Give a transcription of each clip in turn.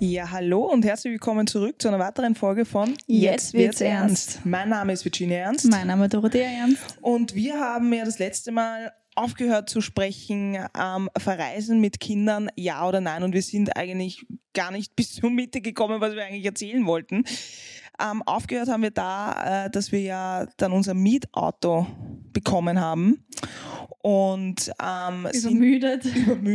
Ja, hallo und herzlich willkommen zurück zu einer weiteren Folge von Jetzt wird's ernst. Mein Name ist Virginia Ernst. Mein Name ist Dorothea Ernst. Und wir haben ja das letzte Mal aufgehört zu sprechen, Verreisen mit Kindern, ja oder nein. Und wir sind eigentlich gar nicht bis zur Mitte gekommen, was wir eigentlich erzählen wollten. Aufgehört haben wir da, dass wir ja dann unser Mietauto bekommen haben. Und übermüdet,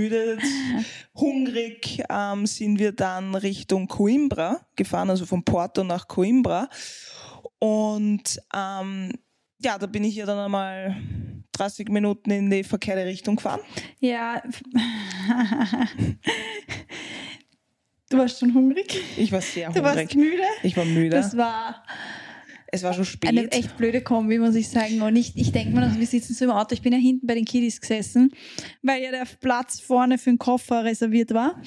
hungrig sind wir dann Richtung Coimbra gefahren, also von Porto nach Coimbra. Und da bin ich ja dann einmal 30 Minuten in die verkehrte Richtung gefahren. Ja. Du warst schon hungrig? Ich war sehr hungrig. Du warst müde? Ich war müde. Es war schon spät. Eine echt blöde Kombi, muss ich sagen. Und ich denke mir, wir sitzen so im Auto. Ich bin ja hinten bei den Kiddies gesessen, weil ja der Platz vorne für den Koffer reserviert war.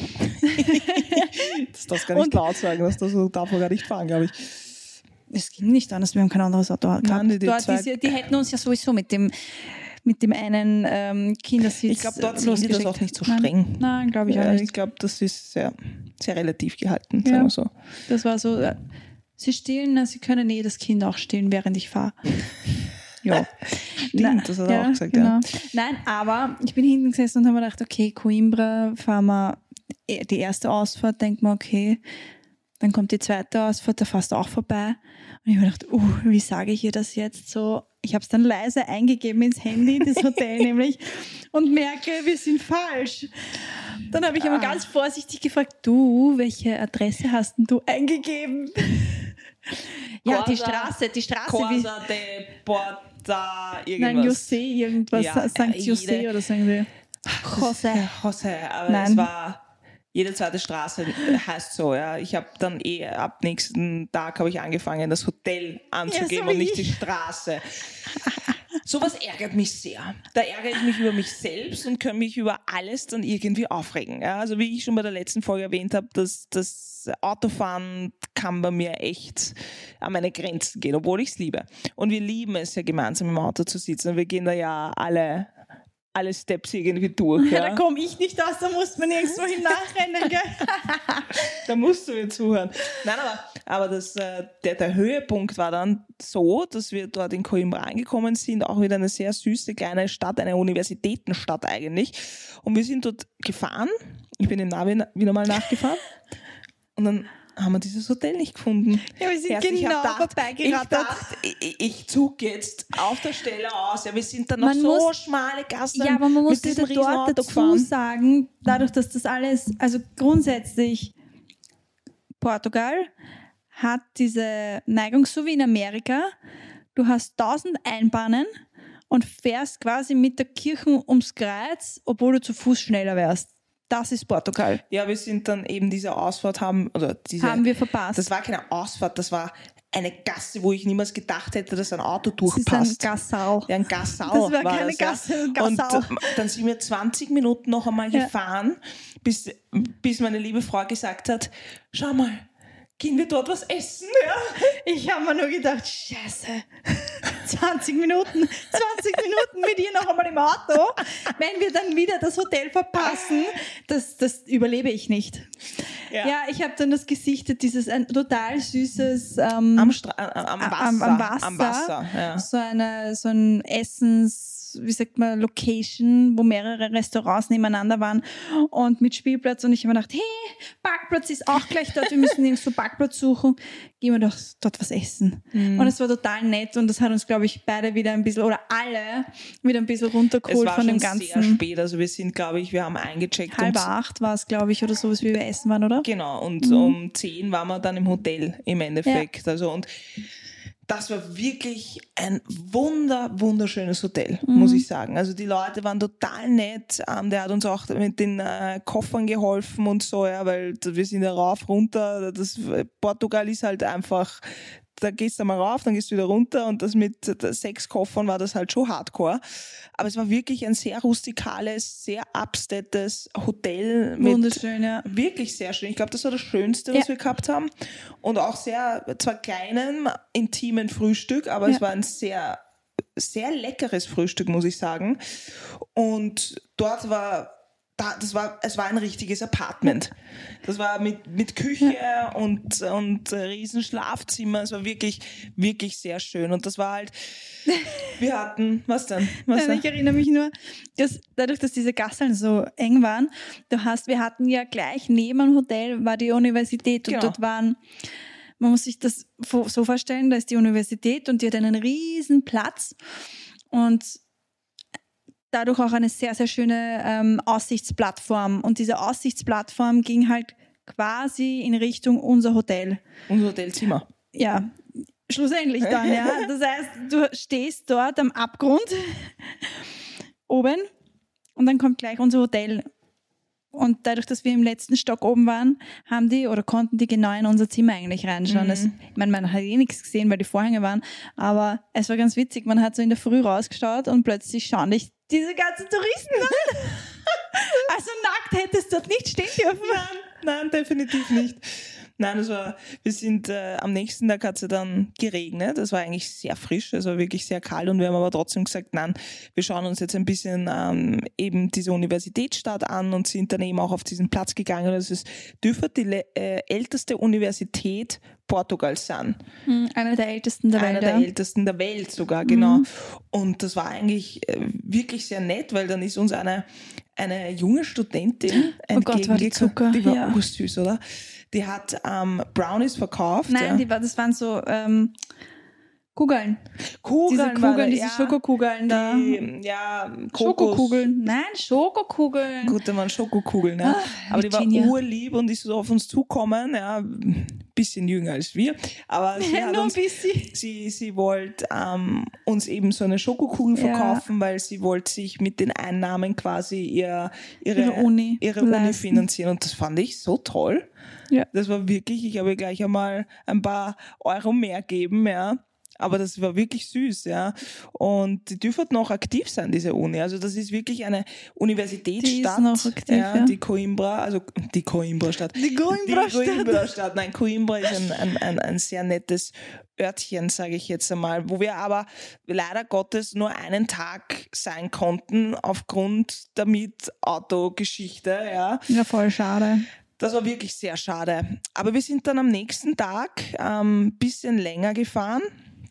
Das darfst du gar nicht laut sagen, dass du darf man gar nicht fahren, glaube ich. Es ging nicht anders, wir haben kein anderes Auto gehabt. Nein, die hätten uns ja sowieso mit dem einen Kindersitz. Ich glaube, dort sind die das auch nicht so streng. Nein, glaube ich auch nicht. Ich glaube, das ist sehr, sehr relativ gehalten, sagen wir so. Das war so, sie stillen, sie können das Kind auch stillen, während ich fahre. Ja. Stimmt, das hat er auch gesagt. Genau. Ja. Nein, aber ich bin hinten gesessen und habe mir gedacht, okay, Coimbra, fahren wir die erste Ausfahrt, denke mir, okay, dann kommt die zweite Ausfahrt, da fährst du auch vorbei. Und ich habe mir gedacht, wie sage ich ihr das jetzt so? Ich habe es dann leise eingegeben ins Handy, das Hotel nämlich, und merke, wir sind falsch. Dann habe ich aber ganz vorsichtig gefragt, du, welche Adresse hast denn du eingegeben? Ja, die Straße. Cosa de Porta, irgendwas. Nein, José, irgendwas, ja, St. José oder so irgendwie. José, aber Nein. Es war... Jede zweite Straße heißt so, ja. Ich habe dann ab nächsten Tag habe ich angefangen, das Hotel anzugeben und nicht die Straße. Sowas ärgert mich sehr. Da ärgere ich mich über mich selbst und kann mich über alles dann irgendwie aufregen. Ja, also wie ich schon bei der letzten Folge erwähnt habe, das Autofahren kann bei mir echt an meine Grenzen gehen, obwohl ich es liebe. Und wir lieben es ja gemeinsam im Auto zu sitzen und wir gehen da ja alle Steps irgendwie durch. Ja. Da komme ich nicht aus, da muss man irgendwo hin nachrennen, gell? Da musst du mir zuhören. Nein, aber der Höhepunkt war dann so, dass wir dort in Coimbra angekommen sind, auch wieder eine sehr süße kleine Stadt, eine Universitätenstadt eigentlich. Und wir sind dort gefahren. Ich bin im Navi wieder mal nachgefahren. Und dann haben wir dieses Hotel nicht gefunden. Ja, wir sind genau vorbeigerattert. Ich zog jetzt auf der Stelle aus. Ja, wir sind dann noch schmale Gassen. Ja, aber man muss diesem dort dazu sagen, dadurch, dass das alles, also grundsätzlich Portugal hat diese Neigung, so wie in Amerika, du hast 1000 Einbahnen und fährst quasi mit der Kirche ums Kreuz, obwohl du zu Fuß schneller wärst. Das ist Portugal. Ja, wir sind dann eben diese Ausfahrt haben wir verpasst. Das war keine Ausfahrt, das war eine Gasse, wo ich niemals gedacht hätte, dass ein Auto durchpasst. Das ist ein Gassau. Ja, ein Gassau. Das war keine Gasse, ein Gassau. Und dann sind wir 20 Minuten noch einmal gefahren, bis meine liebe Frau gesagt hat, schau mal, gehen wir dort was essen? Ja. Ich habe mir nur gedacht, scheiße, 20 Minuten mit ihr noch einmal im Auto. Wenn wir dann wieder das Hotel verpassen, das überlebe ich nicht. Ja, ich habe dann das gesichtet, dieses ein total süßes am Wasser. Ja. So ein Location, wo mehrere Restaurants nebeneinander waren und mit Spielplatz, und ich habe mir gedacht, hey, Parkplatz ist auch gleich dort, wir müssen irgendwo Parkplatz suchen, gehen wir doch dort was essen. Und es war total nett und das hat uns, glaube ich, beide wieder ein bisschen, oder alle wieder ein bisschen runtergeholt von dem Ganzen. Es war schon sehr spät, also wir sind, glaube ich, wir haben eingecheckt. 7:30 war es, glaube ich, oder sowas, wie wir essen waren, oder? Genau, und um 10 waren wir dann im Hotel im Endeffekt. Ja. Also, und das war wirklich ein wunderschönes Hotel, muss ich sagen. Also die Leute waren total nett. Der hat uns auch mit den Koffern geholfen und so, ja, weil wir sind ja rauf, runter. Portugal ist halt einfach, da gehst du mal rauf, dann gehst du wieder runter, und das mit 6 Koffern war das halt schon hardcore. Aber es war wirklich ein sehr rustikales, sehr upstates Hotel. Wunderschön, ja. Wirklich sehr schön. Ich glaube, das war das Schönste, was wir gehabt haben. Und auch sehr, zwar kleinen, intimen Frühstück, aber es war ein sehr, sehr leckeres Frühstück, muss ich sagen. Und dort war es war ein richtiges Apartment. Das war mit Küche und riesen Schlafzimmer. Es war wirklich, wirklich sehr schön. Und das war halt, wir hatten, was denn? Ich erinnere mich nur, dass dadurch, dass diese Gasseln so eng waren, wir hatten ja gleich neben dem Hotel war die Universität und dort waren, man muss sich das so vorstellen, da ist die Universität und die hat einen riesen Platz und dadurch auch eine sehr, sehr schöne Aussichtsplattform. Und diese Aussichtsplattform ging halt quasi in Richtung unser Hotel. Unser Hotelzimmer. Ja, schlussendlich dann, ja. Das heißt, du stehst dort am Abgrund oben und dann kommt gleich unser Hotel. Und dadurch, dass wir im letzten Stock oben waren, konnten die genau in unser Zimmer eigentlich reinschauen. Man hat nichts gesehen, weil die Vorhänge waren, aber es war ganz witzig. Man hat so in der Früh rausgeschaut und plötzlich schauen dich diese ganzen Touristen an. Also nackt hättest du dort nicht stehen dürfen. Nein, definitiv nicht. Nein, wir sind am nächsten Tag hat es ja dann geregnet. Es war eigentlich sehr frisch, es war wirklich sehr kalt und wir haben aber trotzdem gesagt, nein, wir schauen uns jetzt ein bisschen eben diese Universitätsstadt an und sind dann eben auch auf diesen Platz gegangen. Das dürfte die älteste Universität Portugals sein. Einer der ältesten der Welt. Einer der ältesten der Welt sogar, genau. Und das war eigentlich wirklich sehr nett, weil dann ist uns eine junge Studentin entgegengekommen. Die war ursüß, oder? Die hat Brownies verkauft. Nein, das waren so Kugeln. Diese Schokokugeln da. Schokokugeln. Nein, Schokokugeln. Gut, da waren Schokokugeln. Ja. Aber die war urlieb und ist so auf uns zukommen. Ja, ein bisschen jünger als wir. Aber sie wollte uns eben so eine Schokokugel verkaufen, weil sie wollte sich mit den Einnahmen quasi ihre Uni finanzieren. Und das fand ich so toll. Ja. Das war wirklich, ich habe gleich einmal ein paar Euro mehr geben, ja. Aber das war wirklich süß, ja. Und die dürfen noch aktiv sein, diese Uni. Also das ist wirklich eine Universitätsstadt. Die ist noch aktiv, ja. Die Coimbra-Stadt. Nein, Coimbra ist ein sehr nettes Örtchen, sage ich jetzt einmal, wo wir aber leider Gottes nur einen Tag sein konnten aufgrund der Mietauto-Geschichte, ja. Ja, voll schade. Das war wirklich sehr schade. Aber wir sind dann am nächsten Tag ein bisschen länger gefahren.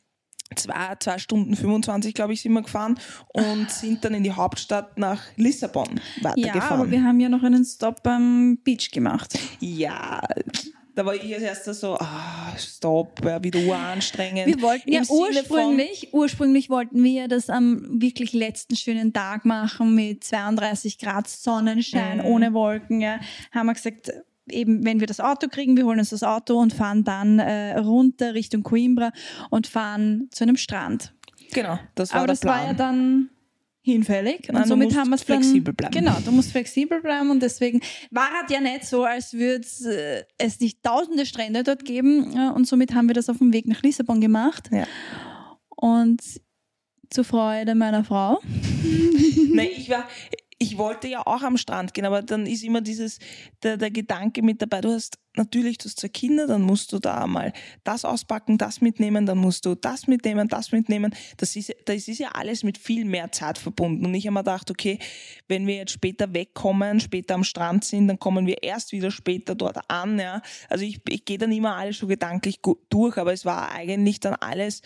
2 Stunden 25, glaube ich, sind wir gefahren und sind dann in die Hauptstadt nach Lissabon weitergefahren. Ja, aber wir haben ja noch einen Stopp am Beach gemacht. Ja, da war ich als erster so, Stopp, wieder anstrengend. Wir wollten ja ursprünglich wollten wir das am wirklich letzten schönen Tag machen mit 32 Grad Sonnenschein, ohne Wolken. Ja. Haben wir gesagt, eben, wenn wir das Auto kriegen, wir holen uns das Auto und fahren dann runter Richtung Coimbra und fahren zu einem Strand. Genau, das war der Plan. Aber das war ja dann hinfällig. Und somit haben wir es flexibel bleiben. Genau, du musst flexibel bleiben und deswegen war es ja nicht so, als würde es nicht tausende Strände dort geben und somit haben wir das auf dem Weg nach Lissabon gemacht. Ja. Und zur Freude meiner Frau. Nein, ich wollte ja auch am Strand gehen, aber dann ist immer der Gedanke mit dabei, du hast 2 Kinder, dann musst du da mal das auspacken, das mitnehmen, dann musst du das mitnehmen. Das ist ja alles mit viel mehr Zeit verbunden. Und ich habe mir gedacht, okay, wenn wir jetzt später wegkommen, später am Strand sind, dann kommen wir erst wieder später dort an. Ja. Also ich gehe dann immer alles schon gedanklich durch, aber es war eigentlich dann alles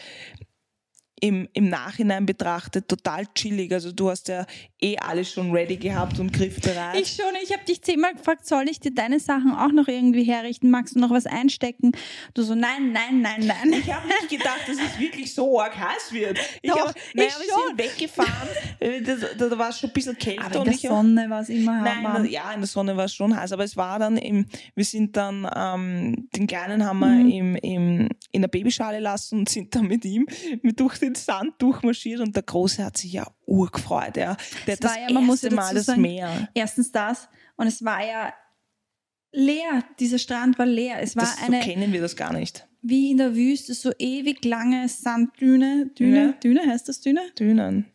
im Nachhinein betrachtet total chillig. Also du hast ja alles schon ready gehabt und griffbereit. Ich habe dich 10-mal gefragt, soll ich dir deine Sachen auch noch irgendwie herrichten? Magst du noch was einstecken? Du so, nein. Ich habe nicht gedacht, dass es wirklich so arg heiß wird. Wir sind weggefahren, da war es schon ein bisschen kälter. Aber in der Sonne war es immer warm. Ja, in der Sonne war es schon heiß, aber es war dann wir sind dann, den Kleinen haben wir in der Babyschale lassen und sind dann mit ihm durch den Sand durchmarschiert und der Große hat sich ja urgefreut. Ja. Der hat das erste Mal das Meer. Erstens das und es war ja leer, dieser Strand war leer. Es war so kennen wir das gar nicht. Wie in der Wüste, so ewig lange Sanddüne. Düne heißt das Düne? Dünen.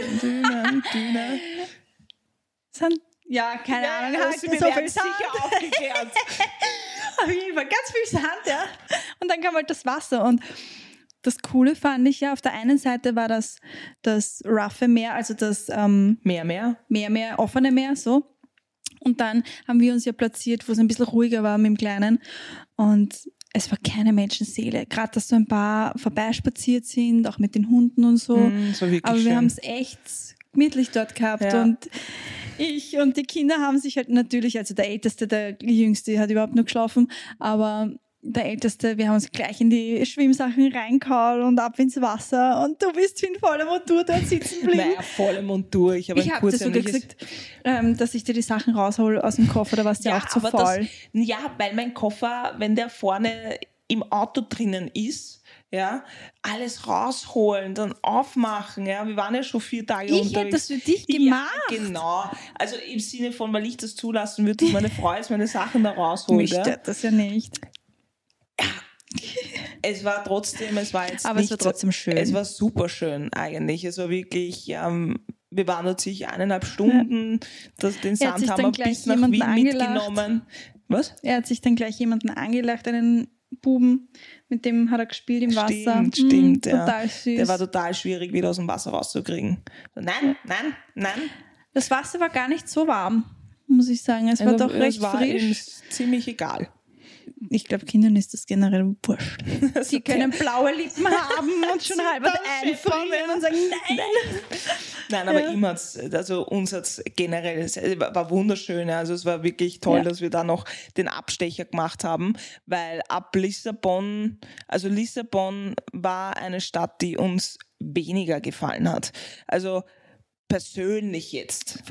Sand, ja, keine Ahnung. So viel Sand. Sicher aufgeklärt. Auf jeden Fall ganz viel Sand, ja. Und dann kam halt das Wasser und das Coole fand ich ja, auf der einen Seite war das roughe Meer, also das Meer, offene Meer, so. Und dann haben wir uns ja platziert, wo es ein bisschen ruhiger war mit dem Kleinen. Und es war keine Menschenseele. Gerade, dass so ein paar vorbeispaziert sind, auch mit den Hunden und so. So wirklich aber wir schön. haben es echt gemütlich dort gehabt. Ja. Und ich und die Kinder haben sich halt natürlich, also der Älteste, der Jüngste hat überhaupt nur geschlafen, aber der Älteste, wir haben uns gleich in die Schwimmsachen reingehauen und ab ins Wasser und du bist in voller Montur dort sitzen geblieben. Naja, volle Montur. Ich habe Ich ein habe dir sogar kurzärmliches... gesagt, dass ich dir die Sachen raushole aus dem Koffer, da warst du ja auch zu aber faul. weil mein Koffer, wenn der vorne im Auto drinnen ist, ja, alles rausholen, dann aufmachen, ja, wir waren ja schon 4 Tage Ich unterwegs. hätte das für dich gemacht. Ja, genau. Also im Sinne von, weil ich das zulassen würde, dass meine Frau jetzt meine Sachen da rausholt. Mich stört das ja nicht. Es war trotzdem, es war jetzt Aber es nicht war trotzdem schön. Es war super schön eigentlich. Es war wirklich, wir waren dort sicher 1,5 Stunden, den Er hat sich Sand haben dann wir gleich bis nach jemanden Wien angelacht. mitgenommen. Was? Er hat sich dann gleich jemanden angelacht, einen Buben, mit dem hat er gespielt im Wasser. Stimmt, ja. Total süß. Der war total schwierig, wieder aus dem Wasser rauszukriegen. So, nein. Das Wasser war gar nicht so warm, muss ich sagen. Es war doch recht es war frisch. ihm ziemlich egal. Ich glaube, Kindern ist das generell wurscht. Sie können blaue Lippen haben und schon halb einfrieren und sagen, nein. Nein, aber Ja. ihm hat's, also uns hat es generell, es war wunderschön. Also es war wirklich toll, Ja. dass wir da noch den Abstecher gemacht haben, weil ab Lissabon, also Lissabon war eine Stadt, die uns weniger gefallen hat. Also persönlich jetzt.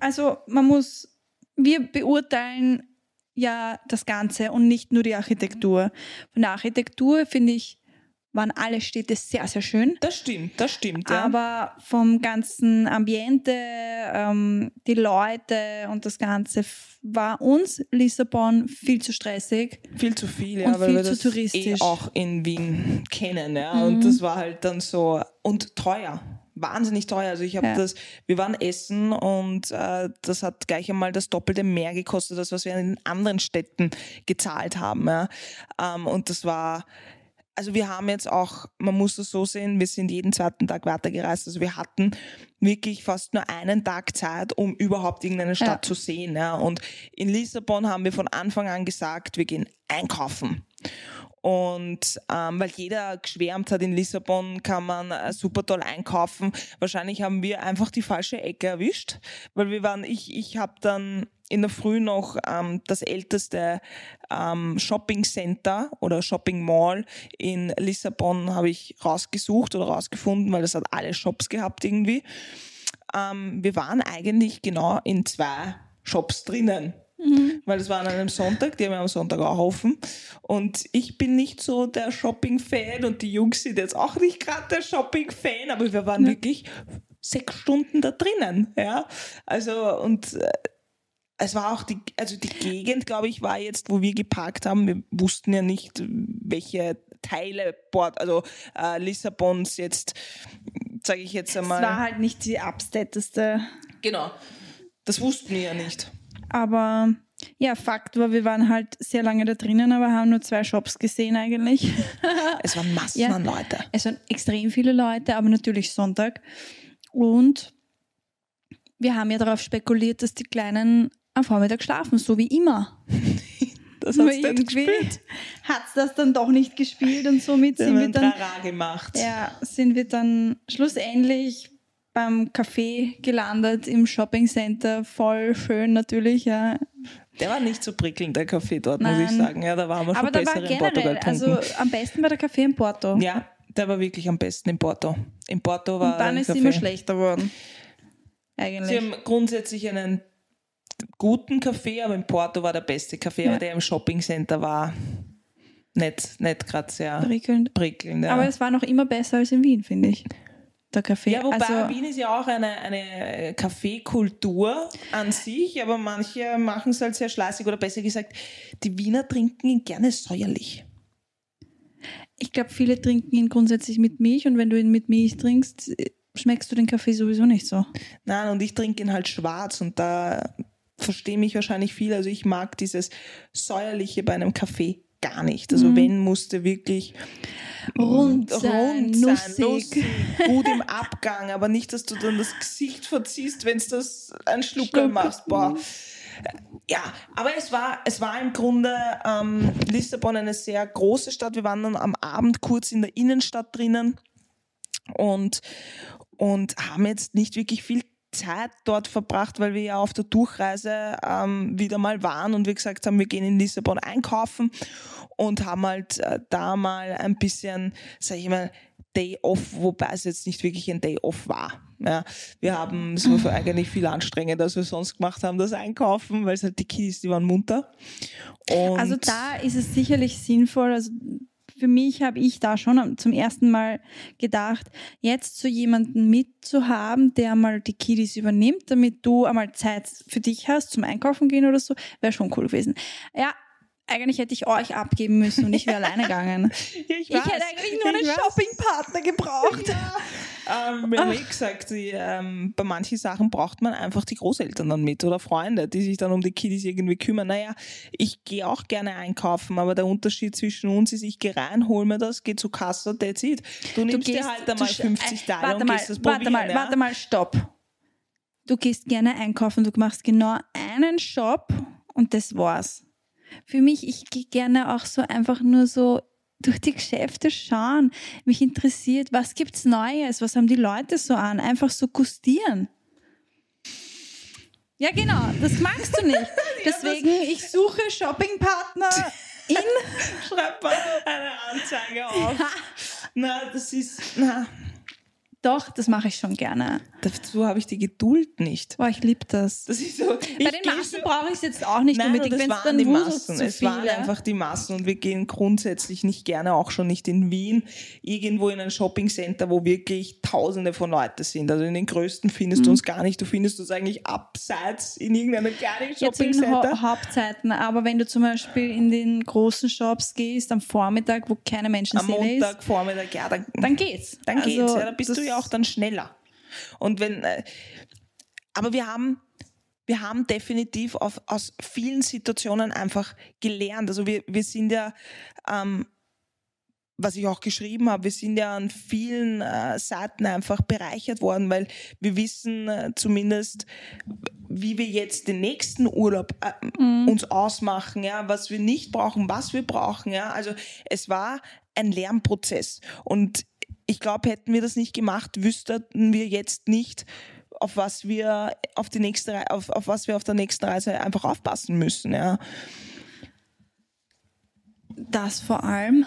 Wir beurteilen ja das Ganze und nicht nur die Architektur. Von der Architektur, finde ich, waren alle Städte sehr, sehr schön. Das stimmt, ja. Aber vom ganzen Ambiente, die Leute und das Ganze war uns Lissabon viel zu stressig. Viel zu viel, Und ja, weil viel wir zu das touristisch. auch in Wien kennen, ja. Und das war halt dann so, und teuer. Wahnsinnig teuer. Also wir waren essen und das hat gleich einmal das Doppelte mehr gekostet, als was wir in anderen Städten gezahlt haben. Ja. Und das war, also wir haben jetzt auch, man muss es so sehen, wir sind jeden 2. Tag weitergereist. Also wir hatten wirklich fast nur einen Tag Zeit, um überhaupt irgendeine Stadt zu sehen. Ja. Und in Lissabon haben wir von Anfang an gesagt, wir gehen einkaufen. Und weil jeder geschwärmt hat, in Lissabon kann man super toll einkaufen. Wahrscheinlich haben wir einfach die falsche Ecke erwischt, weil ich habe dann in der Früh noch das älteste Shopping Center oder Shopping Mall in Lissabon habe ich rausgesucht oder rausgefunden, weil das hat alle Shops gehabt irgendwie. Wir waren eigentlich genau in 2 Shops drinnen. Weil es war an einem Sonntag, die haben ja am Sonntag auch offen. Und ich bin nicht so der Shopping-Fan und die Jungs sind jetzt auch nicht gerade der Shopping-Fan, aber wir waren wirklich 6 Stunden da drinnen. Ja? Also, und es war auch die Gegend, glaube ich, war jetzt, wo wir geparkt haben. Wir wussten ja nicht, welche Teile Lissabons jetzt, sage ich jetzt einmal. Es war halt nicht die upstateste. Genau, das wussten wir ja nicht. Aber ja, Fakt war, wir waren halt sehr lange da drinnen, aber haben nur 2 Shops gesehen eigentlich. Es waren Massen an Leute. Es waren extrem viele Leute, aber natürlich Sonntag. Und wir haben ja darauf spekuliert, dass die Kleinen am Vormittag schlafen, so wie immer. Das hat's nicht gespielt. Hat es das dann doch nicht gespielt und somit sind wir dann gemacht. Ja, sind wir dann schlussendlich beim Café gelandet im Shoppingcenter, voll schön natürlich, ja. Der war nicht so prickelnd, der Kaffee dort, Nein. muss ich sagen. Ja, da waren wir schon Aber da besser war in Portugal generell, also am besten war der Kaffee in Porto. Ja, der war wirklich am besten in Porto. In Porto war Und dann ein ist Kaffee. es immer schlechter geworden. Eigentlich. Sie haben grundsätzlich einen guten Kaffee, aber in Porto war der beste Kaffee, Ja. aber der im Shoppingcenter war nicht gerade sehr prickelnd. Ja. Aber es war noch immer besser als in Wien, finde ich. Der Kaffee. Ja, wobei also, Wien ist ja auch eine Kaffeekultur an sich, aber manche machen es halt sehr schleißig oder besser gesagt, die Wiener trinken ihn gerne säuerlich. ich glaube, viele trinken ihn grundsätzlich mit Milch und wenn du ihn mit Milch trinkst, schmeckst du den Kaffee sowieso nicht so. Nein, und ich trinke ihn halt schwarz und da verstehen mich wahrscheinlich viele. Also ich mag dieses säuerliche bei einem Kaffee gar nicht. Also wenn, musste wirklich Rund sein, nussig. gut im Abgang, aber nicht, dass du dann das Gesicht verziehst, wenn du das einen Schluckerl machst. Boah. Ja, aber es war im Grunde Lissabon eine sehr große Stadt. Wir waren dann am Abend kurz in der Innenstadt drinnen und haben jetzt nicht wirklich viel Zeit dort verbracht, weil wir ja auf der Durchreise wieder mal waren und wir gesagt haben, wir gehen in Lissabon einkaufen und haben halt da mal ein bisschen, sag ich mal, Day Off, wobei es jetzt nicht wirklich ein Day Off war. Ja, es war eigentlich viel anstrengender, als wir sonst gemacht haben, das Einkaufen, weil es halt die Kiddies, die waren munter. Und also da ist es sicherlich sinnvoll, also für mich habe ich da schon zum ersten Mal gedacht, jetzt so jemanden mitzuhaben, der mal die Kiddies übernimmt, damit du einmal Zeit für dich hast zum Einkaufen gehen oder so, wäre schon cool gewesen. Ja, eigentlich hätte ich euch abgeben müssen und ich wäre alleine gegangen. Ich hätte eigentlich nur einen Shoppingpartner gebraucht. Ja. Wir haben gesagt, bei manchen Sachen braucht man einfach die Großeltern dann mit oder Freunde, die sich dann um die Kiddies irgendwie kümmern. Naja, ich gehe auch gerne einkaufen, aber der Unterschied zwischen uns ist, ich gehe rein, hol mir das, gehe zu Kasse, that's it. Du nimmst dir halt einmal 50 Teile und gehst das probieren. Warte mal, stopp. Du gehst gerne einkaufen, du machst genau einen Shop und das war's. Für mich, ich gehe gerne auch so einfach nur so durch die Geschäfte schauen. Mich interessiert, was gibt's Neues? Was haben die Leute so an? Einfach so gustieren. Ja, genau, das magst du nicht. Deswegen, ich suche Shoppingpartner Schreib mal eine Anzeige auf. Ja. Doch, das mache ich schon gerne. Dazu habe ich die Geduld nicht. Boah, ich liebe das. Das ist so, bei den Massen brauche ich es jetzt auch nicht unbedingt. Nein, das waren die Massen. Es waren einfach die Massen und wir gehen grundsätzlich nicht gerne, auch schon nicht in Wien, irgendwo in ein Shoppingcenter, wo wirklich Tausende von Leuten sind. Also in den größten findest du uns gar nicht. Du findest uns eigentlich abseits in irgendeinem kleinen Shoppingcenter. Jetzt in Hauptzeiten. Aber wenn du zum Beispiel in den großen Shops gehst, am Vormittag, wo keine Menschen sind, am Montag, Vormittag, ja, dann geht's. Dann geht's, ja, dann bist du ja auch dann schneller. Und aber wir haben definitiv aus vielen Situationen einfach gelernt. Also wir sind ja, was ich auch geschrieben habe, wir sind ja an vielen Seiten einfach bereichert worden, weil wir wissen zumindest, wie wir jetzt den nächsten Urlaub uns ausmachen, ja, was wir nicht brauchen, was wir brauchen, ja. Also es war ein Lernprozess und ich glaube, hätten wir das nicht gemacht, wüssten wir jetzt nicht, auf was wir auf der nächsten Reise einfach aufpassen müssen. Ja. Das vor allem.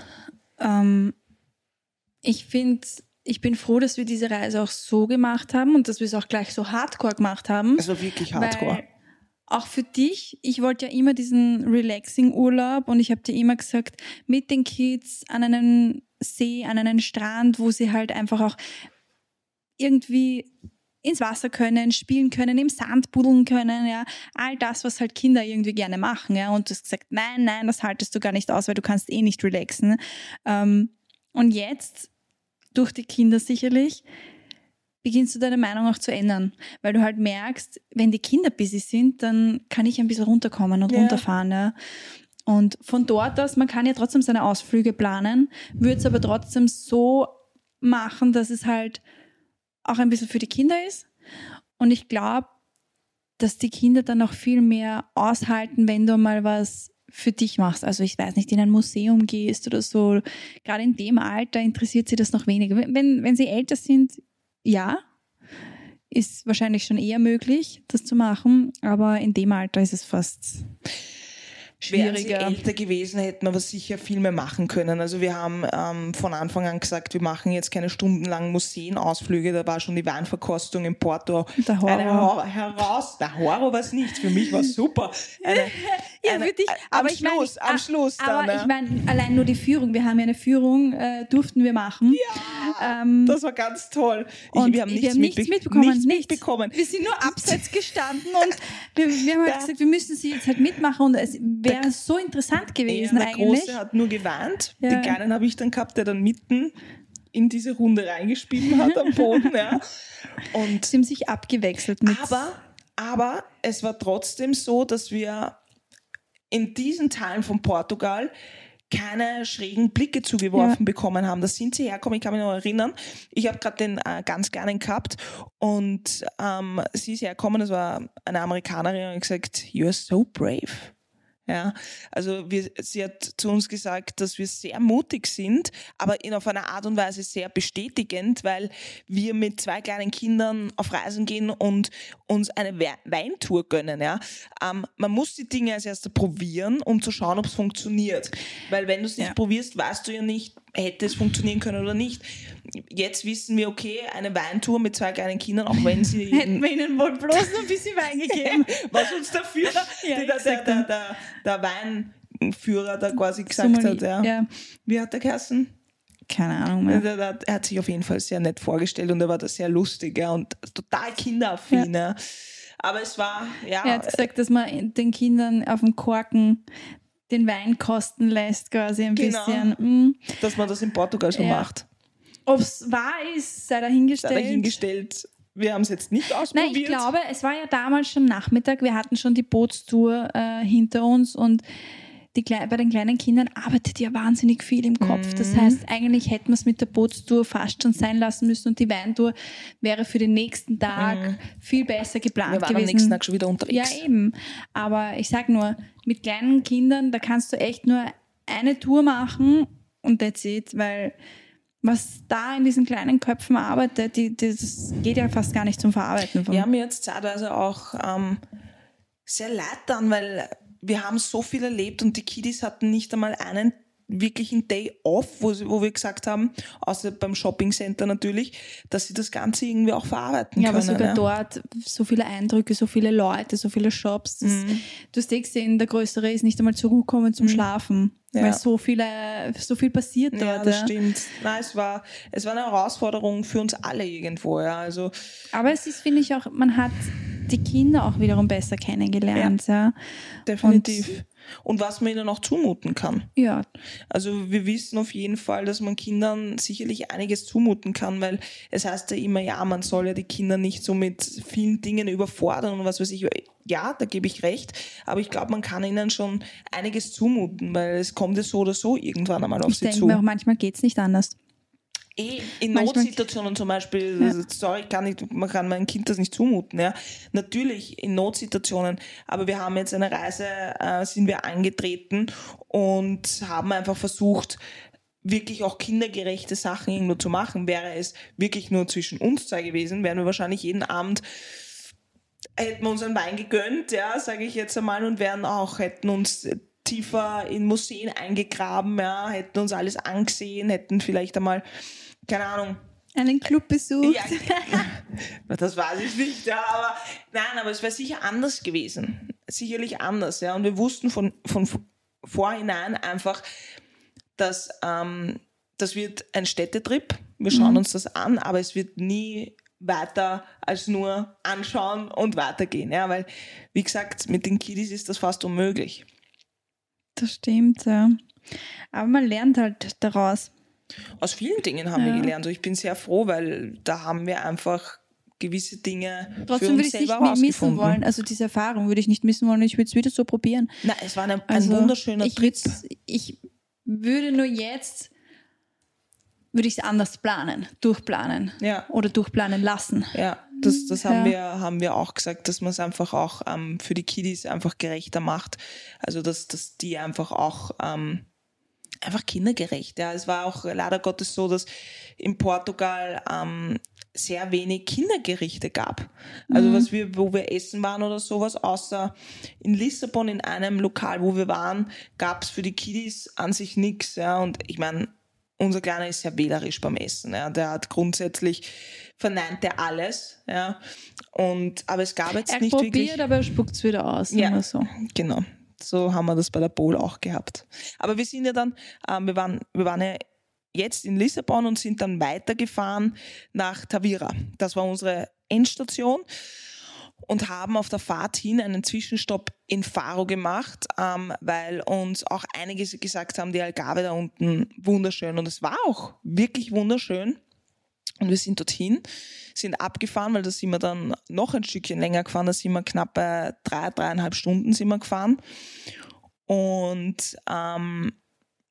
Ich bin froh, dass wir diese Reise auch so gemacht haben und dass wir es auch gleich so hardcore gemacht haben. Es war wirklich hardcore. Weil auch für dich, ich wollte ja immer diesen Relaxing-Urlaub und ich habe dir immer gesagt, mit den Kids an einen See, an einen Strand, wo sie halt einfach auch irgendwie ins Wasser können, spielen können, im Sand buddeln können, ja, all das, was halt Kinder irgendwie gerne machen, ja, und du hast gesagt, nein, das haltest du gar nicht aus, weil du kannst eh nicht relaxen. Und jetzt, durch die Kinder sicherlich, beginnst du deine Meinung auch zu ändern, weil du halt merkst, wenn die Kinder busy sind, dann kann ich ein bisschen runterkommen und runterfahren, ja. Und von dort aus, man kann ja trotzdem seine Ausflüge planen, würde es aber trotzdem so machen, dass es halt auch ein bisschen für die Kinder ist. Und ich glaube, dass die Kinder dann auch viel mehr aushalten, wenn du mal was für dich machst. Also ich weiß nicht, in ein Museum gehst oder so. Gerade in dem Alter interessiert sie das noch weniger. Wenn sie älter sind, ja, ist wahrscheinlich schon eher möglich, das zu machen. Aber in dem Alter ist es fast schwieriger. Wären sie älter gewesen, hätten wir aber sicher viel mehr machen können. Also wir haben von Anfang an gesagt, wir machen jetzt keine stundenlangen Museenausflüge. Da war schon die Weinverkostung in Porto. Der Horror. Der Horror war es nicht. Für mich war es super. Am Schluss dann. Aber ich meine, allein nur die Führung. Wir haben ja eine Führung, durften wir machen. Ja, das war ganz toll. Wir haben nichts mitbekommen. Mitbekommen. Wir sind nur abseits gestanden und wir haben halt gesagt, wir müssen sie jetzt halt mitmachen und es wäre so interessant gewesen der eigentlich. Der Große hat nur gewarnt. Ja. Den Kleinen habe ich dann gehabt, der dann mitten in diese Runde reingespielt hat am Boden. Ja. Und sie haben sich abgewechselt mit. Aber es war trotzdem so, dass wir in diesen Teilen von Portugal keine schrägen Blicke zugeworfen bekommen haben. Da sind sie hergekommen, ich kann mich noch erinnern. Ich habe gerade den ganz Kleinen gehabt und sie ist hergekommen, das war eine Amerikanerin, und hat gesagt, "You're so brave." Ja, also sie hat zu uns gesagt, dass wir sehr mutig sind, aber auf eine Art und Weise sehr bestätigend, weil wir mit 2 kleinen Kindern auf Reisen gehen und uns eine Weintour gönnen. Ja. Man muss die Dinge als erstes probieren, um zu schauen, ob es funktioniert. Weil wenn du es nicht probierst, weißt du ja nicht, hätte es funktionieren können oder nicht. Jetzt wissen wir, okay, eine Weintour mit 2 kleinen Kindern, auch wenn sie... Hätten wir ihnen wohl bloß noch ein bisschen Wein gegeben. Was uns der Führer, der Weinführer da quasi gesagt hat. Ja. Wie hat der geheißen? Keine Ahnung mehr. Er hat sich auf jeden Fall sehr nett vorgestellt und er war da sehr lustig, ja, und total kinderaffin. Ja. Aber es war, ja... Er hat gesagt, dass man den Kindern auf dem Korken den Wein kosten lässt, quasi ein bisschen. Dass man das in Portugal so macht. Ob es wahr ist, sei dahingestellt. Wir haben es jetzt nicht ausprobiert. Nein, ich glaube, es war ja damals schon Nachmittag. Wir hatten schon die Bootstour hinter uns und bei den kleinen Kindern arbeitet ja wahnsinnig viel im Kopf. Das heißt, eigentlich hätten wir es mit der Bootstour fast schon sein lassen müssen und die Weintour wäre für den nächsten Tag viel besser geplant gewesen. Wir waren am nächsten Tag schon wieder unterwegs. Ja, eben. Aber ich sag nur, mit kleinen Kindern, da kannst du echt nur eine Tour machen und that's it, weil was da in diesen kleinen Köpfen arbeitet, das geht ja fast gar nicht zum Verarbeiten. Ja, mir jetzt zeitweise auch sehr leid dann, weil wir haben so viel erlebt und die Kiddies hatten nicht einmal einen wirklichen Day off, wo wir gesagt haben, außer beim Shoppingcenter natürlich, dass sie das Ganze irgendwie auch verarbeiten können. Ja, aber sogar dort so viele Eindrücke, so viele Leute, so viele Shops. Du hast gesehen, der Größere ist nicht einmal zurückgekommen zum Schlafen, weil so viel passiert dort. Ja, das stimmt. Nein, es war eine Herausforderung für uns alle irgendwo. Ja. Also, aber es ist, finde ich auch, man hat die Kinder auch wiederum besser kennengelernt. Ja. Definitiv. Und was man ihnen auch zumuten kann. Ja. Also wir wissen auf jeden Fall, dass man Kindern sicherlich einiges zumuten kann, weil es heißt ja immer, ja, man soll ja die Kinder nicht so mit vielen Dingen überfordern und was weiß ich. Ja, da gebe ich recht, aber ich glaube, man kann ihnen schon einiges zumuten, weil es kommt ja so oder so irgendwann einmal auf sie zu. Ich denke mir auch, manchmal geht es nicht anders. In Notsituationen zum Beispiel, sorry, man kann meinem Kind das nicht zumuten. Ja. Natürlich in Notsituationen, aber wir haben jetzt eine Reise, sind wir angetreten und haben einfach versucht, wirklich auch kindergerechte Sachen irgendwo zu machen. Wäre es wirklich nur zwischen uns 2 gewesen, wären wir wahrscheinlich jeden Abend, hätten wir uns einen Wein gegönnt, ja, sage ich jetzt einmal, und hätten uns tiefer in Museen eingegraben, ja, hätten uns alles angesehen, hätten vielleicht einmal, keine Ahnung, einen Club besucht. Ja, das weiß ich nicht, ja, aber es wäre sicher anders gewesen. Sicherlich anders, ja. Und wir wussten von vorhinein einfach, dass das wird ein Städtetrip. Wir schauen uns das an, aber es wird nie weiter als nur anschauen und weitergehen, ja, weil, wie gesagt, mit den Kiddies ist das fast unmöglich. Das stimmt, ja. Aber man lernt halt daraus. Aus vielen Dingen haben wir gelernt. Also ich bin sehr froh, weil da haben wir einfach gewisse Dinge trotzdem für uns selber herausgefunden. Trotzdem würde ich es nicht missen wollen. Also diese Erfahrung würde ich nicht missen wollen. Ich würde es wieder so probieren. Nein, es war ein wunderschöner Trip. Ich würde nur jetzt, würde ich es anders durchplanen. Ja. Oder durchplanen lassen. Ja, das haben wir auch gesagt, dass man es einfach auch für die Kiddies einfach gerechter macht. Also dass die einfach auch einfach kindergerecht. Ja. Es war auch leider Gottes so, dass in Portugal sehr wenig Kindergerichte gab. Also wo wir essen waren oder sowas, außer in Lissabon in einem Lokal, wo wir waren, gab es für die Kiddies an sich nichts. Ja. Und ich meine, unser Kleiner ist sehr wählerisch beim Essen. Ja. Der hat grundsätzlich verneint er alles. Ja. Aber es gab jetzt nicht wirklich... Er probiert, aber er spuckt es wieder aus. Ja, so. Genau. So haben wir das bei der Bowl auch gehabt. Aber wir sind ja dann, wir waren ja jetzt in Lissabon und sind dann weitergefahren nach Tavira. Das war unsere Endstation und haben auf der Fahrt hin einen Zwischenstopp in Faro gemacht, weil uns auch einige gesagt haben, die Algarve da unten wunderschön. Und es war auch wirklich wunderschön. Und wir sind dorthin, sind abgefahren, weil da sind wir dann noch ein Stückchen länger gefahren, da sind wir knapp bei 3,5 Stunden sind wir gefahren. Und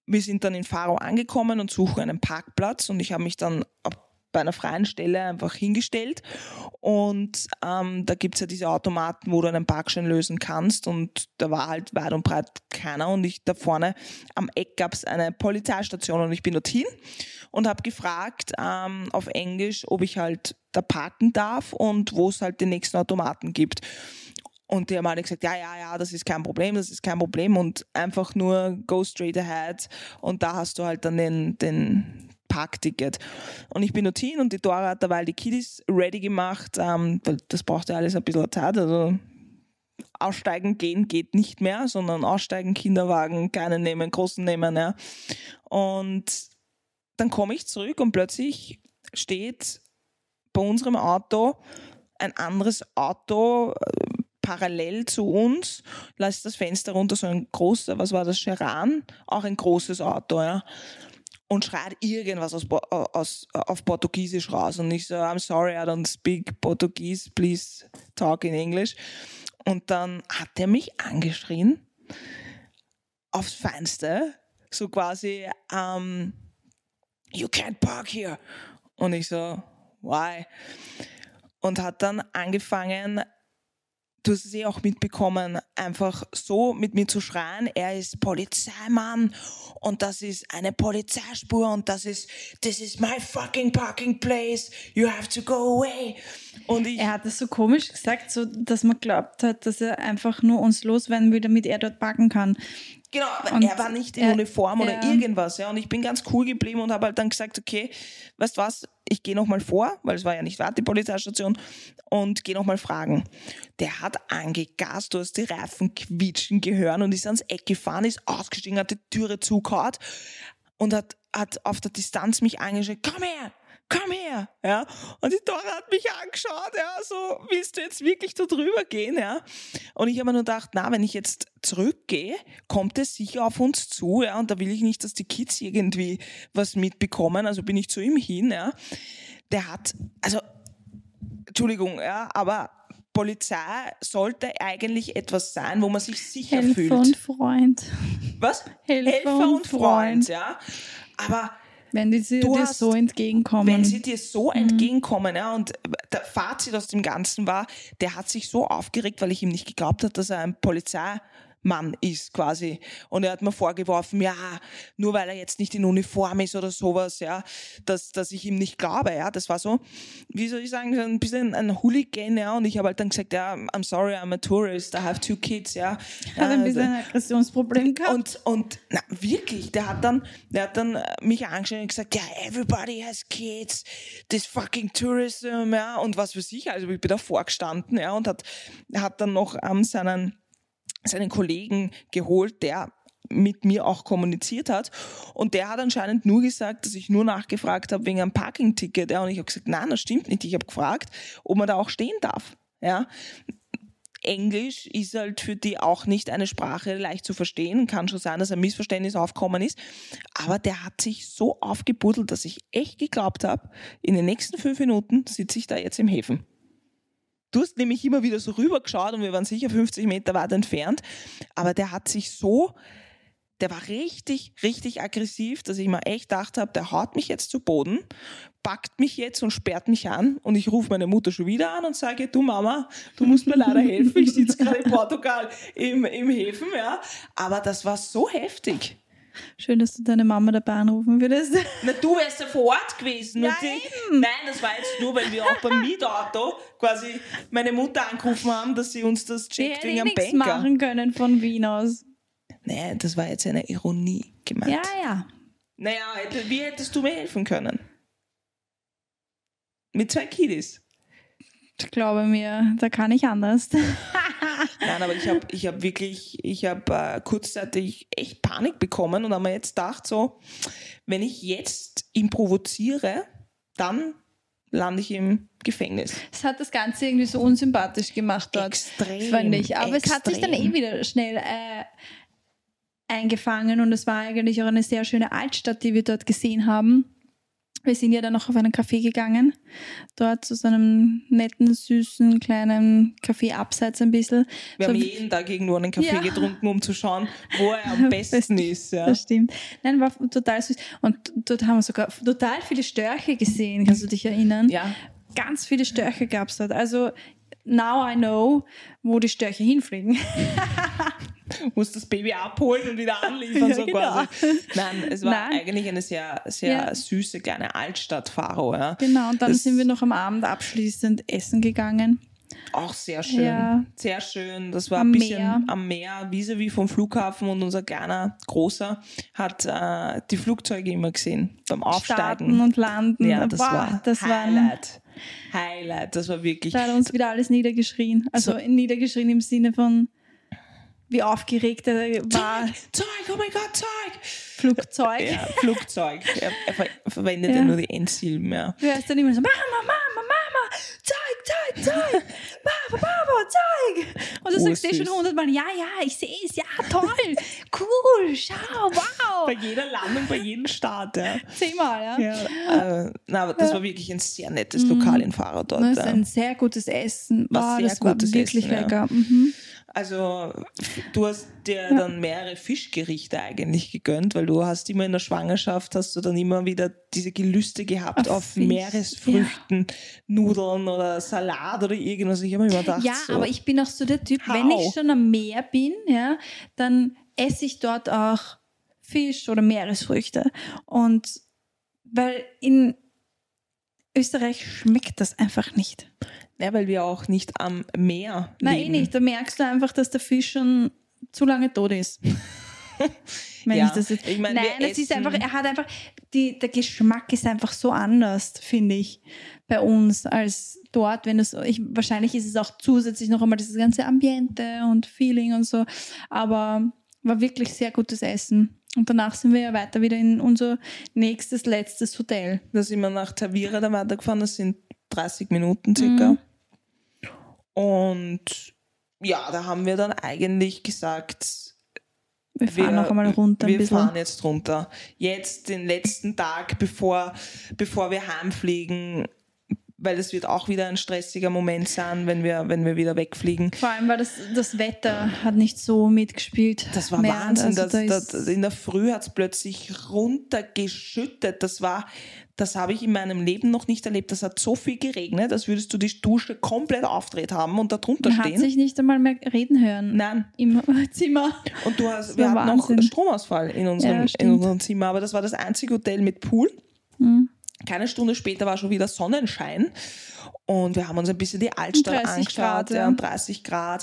wir sind dann in Faro angekommen und suchen einen Parkplatz und ich habe mich dann bei einer freien Stelle einfach hingestellt und da gibt es ja diese Automaten, wo du einen Parkschein lösen kannst und da war halt weit und breit keiner und da vorne am Eck gab es eine Polizeistation und ich bin dorthin und habe gefragt auf Englisch, ob ich halt da parken darf und wo es halt den nächsten Automaten gibt. Und die haben alle gesagt, ja, das ist kein Problem und einfach nur go straight ahead und da hast du halt dann den Parkticket. Und ich bin dorthin und die Dora hat dabei die Kiddies ready gemacht, weil das braucht ja alles ein bisschen Zeit, also aussteigen gehen geht nicht mehr, sondern aussteigen, Kinderwagen, kleinen nehmen, großen nehmen, ja. Und dann komme ich zurück und plötzlich steht bei unserem Auto ein anderes Auto parallel zu uns, lässt das Fenster runter, so ein großer, was war das, Cheran, auch ein großes Auto, ja, und schreit irgendwas auf Portugiesisch raus und ich so, I'm sorry, I don't speak Portuguese, please talk in English. Und dann hat er mich angeschrien, aufs Feinste, so quasi, you can't park here. Und ich so, why? Und hat dann angefangen, du hast es auch mitbekommen, einfach so mit mir zu schreien, er ist Polizeimann und das ist eine Polizeispur und this is my fucking parking place, you have to go away. Und er hat das so komisch gesagt, so, dass man glaubt hat, dass er einfach nur uns loswerden will, damit er dort parken kann. Genau, aber und er war nicht in Uniform oder irgendwas, ja. Und ich bin ganz cool geblieben und habe halt dann gesagt, okay, weißt du was, ich gehe nochmal vor, weil es war ja nicht weit, die Polizeistation, und gehe nochmal fragen. Der hat angegast, du hast die Reifen quietschen gehört und ist ans Eck gefahren, ist ausgestiegen, hat die Türe zugehauen und hat auf der Distanz mich angeschaut, komm her, ja. Und die Dora hat mich angeschaut, ja, so, willst du jetzt wirklich da drüber gehen, ja. Und ich habe mir nur gedacht, wenn ich jetzt zurückgehe, kommt es sicher auf uns zu, ja, und da will ich nicht, dass die Kids irgendwie was mitbekommen, also bin ich zu ihm hin, ja. Der hat, also, Entschuldigung, ja, aber Polizei sollte eigentlich etwas sein, wo man sich sicher fühlt. Helfer und Freund. Was? Helfer und Freund, ja. Aber wenn die dir so entgegenkommen. Wenn sie dir so entgegenkommen, ja, und der Fazit aus dem Ganzen war, der hat sich so aufgeregt, weil ich ihm nicht geglaubt habe, dass er ein Polizeimann ist quasi. Und er hat mir vorgeworfen, ja, nur weil er jetzt nicht in Uniform ist oder sowas, ja, dass ich ihm nicht glaube, ja. Das war so, wie soll ich sagen, so ein bisschen ein Hooligan, ja. Und ich habe halt dann gesagt, ja, I'm sorry, I'm a tourist, I have 2 kids, ja. Hat ein bisschen ein Aggressionsproblem gehabt. Und na, wirklich, der hat dann mich angeschaut und gesagt, ja, everybody has kids, this fucking tourism, ja, und was für sich, also ich bin davor gestanden, ja, und hat dann noch seinen Kollegen geholt, der mit mir auch kommuniziert hat. Und der hat anscheinend nur gesagt, dass ich nur nachgefragt habe wegen einem Parking-Ticket. Ja, und ich habe gesagt, nein, das stimmt nicht. Ich habe gefragt, ob man da auch stehen darf. Ja. Englisch ist halt für die auch nicht eine Sprache leicht zu verstehen. Kann schon sein, dass ein Missverständnis aufgekommen ist. Aber der hat sich so aufgebuddelt, dass ich echt geglaubt habe, in den nächsten 5 Minuten sitze ich da jetzt im Häfen. Du hast nämlich immer wieder so rübergeschaut und wir waren sicher 50 Meter weit entfernt. Aber der war richtig, richtig aggressiv, dass ich mir echt gedacht habe, der haut mich jetzt zu Boden, packt mich jetzt und sperrt mich an und ich rufe meine Mutter schon wieder an und sage, du Mama, du musst mir leider helfen, ich sitze gerade in Portugal im Häfen, ja. Aber das war so heftig. Schön, dass du deine Mama dabei anrufen würdest. Na, du wärst ja vor Ort gewesen. Nein, das war jetzt nur, weil wir auch beim Mietauto quasi meine Mutter angerufen haben, dass sie uns das checkt wegen am Banker. Wir hätten machen können von Wien aus. Nein, das war jetzt eine Ironie gemeint. Ja. Naja, wie hättest du mir helfen können? Mit 2 Kiddies. Ich glaube mir, da kann ich anders. Nein, aber ich habe kurzzeitig echt Panik bekommen und habe mir jetzt gedacht, so, wenn ich jetzt ihn provoziere, dann lande ich im Gefängnis. Es hat das Ganze irgendwie so unsympathisch gemacht dort. Extrem. Fand ich. Aber es hat sich dann wieder schnell eingefangen und es war eigentlich auch eine sehr schöne Altstadt, die wir dort gesehen haben. Wir sind ja dann noch auf einen Café gegangen, dort zu so einem netten, süßen, kleinen Café abseits ein bisschen. Wir so haben jeden Tag irgendwo einen Kaffee Ja. getrunken, um zu schauen, wo er am besten ist. Ja. Das stimmt. Nein, war total süß. Und dort haben wir sogar total viele Störche gesehen, kannst du dich erinnern? Ja. Ganz viele Störche gab es dort. Also, now I know, wo die Störche hinfliegen. Musst das Baby abholen und wieder anliefern, Ja, so genau. quasi. Nein, es war Nein. eigentlich eine sehr, sehr Ja. süße kleine Altstadt, Faro. Ja. Genau, und dann Das- sind wir noch am Abend abschließend essen gegangen. Auch sehr schön. Ja. Sehr schön. Das war Am ein bisschen Meer. am Meer, vis-à-vis vom Flughafen, und unser kleiner, großer hat die Flugzeuge immer gesehen beim Aufsteigen. Starten und landen. Ja, das Boah, war das war Highlight. Das war wirklich. Da hat uns wieder alles niedergeschrien. Also niedergeschrien im Sinne von, wie aufgeregt er war. Zeug, oh mein Gott, Zeug! Flugzeug. Ja, Flugzeug. Er verwendet ja Ja. nur die Endsilben. Ja. Du hörst dann immer so, Mama, Zeug, Mama, Zeug. Und du sagst Ursüß. schon 100-mal, ja, ich sehe es, ja, toll, cool, schau, wow. Bei jeder Landung, bei jedem Start. Ja. 10-mal, ja. Ja, aber das war wirklich ein sehr nettes Lokal in Faro dort. Das ist ja. ein sehr gutes Essen. War sehr Das war gutes wirklich Essen, ja. lecker. Mhm. Also du hast dir dann mehrere Fischgerichte eigentlich gegönnt, weil du hast immer in der Schwangerschaft, hast du dann immer wieder diese Gelüste gehabt auf Fisch, Meeresfrüchten, Nudeln oder Salat oder irgendwas. Ich habe mir immer gedacht, Ja, so, aber ich bin auch so der Typ, Hau. wenn ich schon am Meer bin, ja, dann esse ich dort auch Fisch oder Meeresfrüchte. Und weil in Österreich schmeckt das einfach nicht. ja, weil wir auch nicht am Meer Nein, leben. nicht. Da merkst du einfach, dass der Fisch schon zu lange tot ist. Wenn Ja, ich das jetzt, ich meine, nein, wir es ist essen- einfach, er hat einfach, der Geschmack ist einfach so anders, finde ich, bei uns als dort. Wenn es, wahrscheinlich ist es auch zusätzlich noch einmal dieses ganze Ambiente und Feeling und so, aber war wirklich sehr gutes Essen. Und danach sind wir ja weiter wieder in unser letztes Hotel. Da sind wir nach Tavira da weitergefahren, das sind 30 Minuten circa. Und ja, da haben wir dann eigentlich gesagt, Wir fahren noch einmal runter ein wir bisschen. fahren jetzt runter. Jetzt den letzten Tag, bevor wir heimfliegen, weil es wird auch wieder ein stressiger Moment sein, wenn wir wieder wegfliegen. Vor allem, weil das Wetter hat nicht so mitgespielt. Das war mehr. Wahnsinn. Also da ist- In der Früh hat es plötzlich runtergeschüttet. Das habe ich in meinem Leben noch nicht erlebt. Das hat so viel geregnet, als würdest du die Dusche komplett aufgedreht haben und da drunter Man hat stehen. sich nicht einmal mehr reden hören Nein. im Zimmer. Und wir Das war hatten noch Wahnsinn. Stromausfall in Ja, unserem stimmt. Zimmer, aber das war das einzige Hotel mit Pool. Keine Stunde später war schon wieder Sonnenschein und wir haben uns ein bisschen die Altstadt 30 angeschaut, Grad, ja. 30 Grad.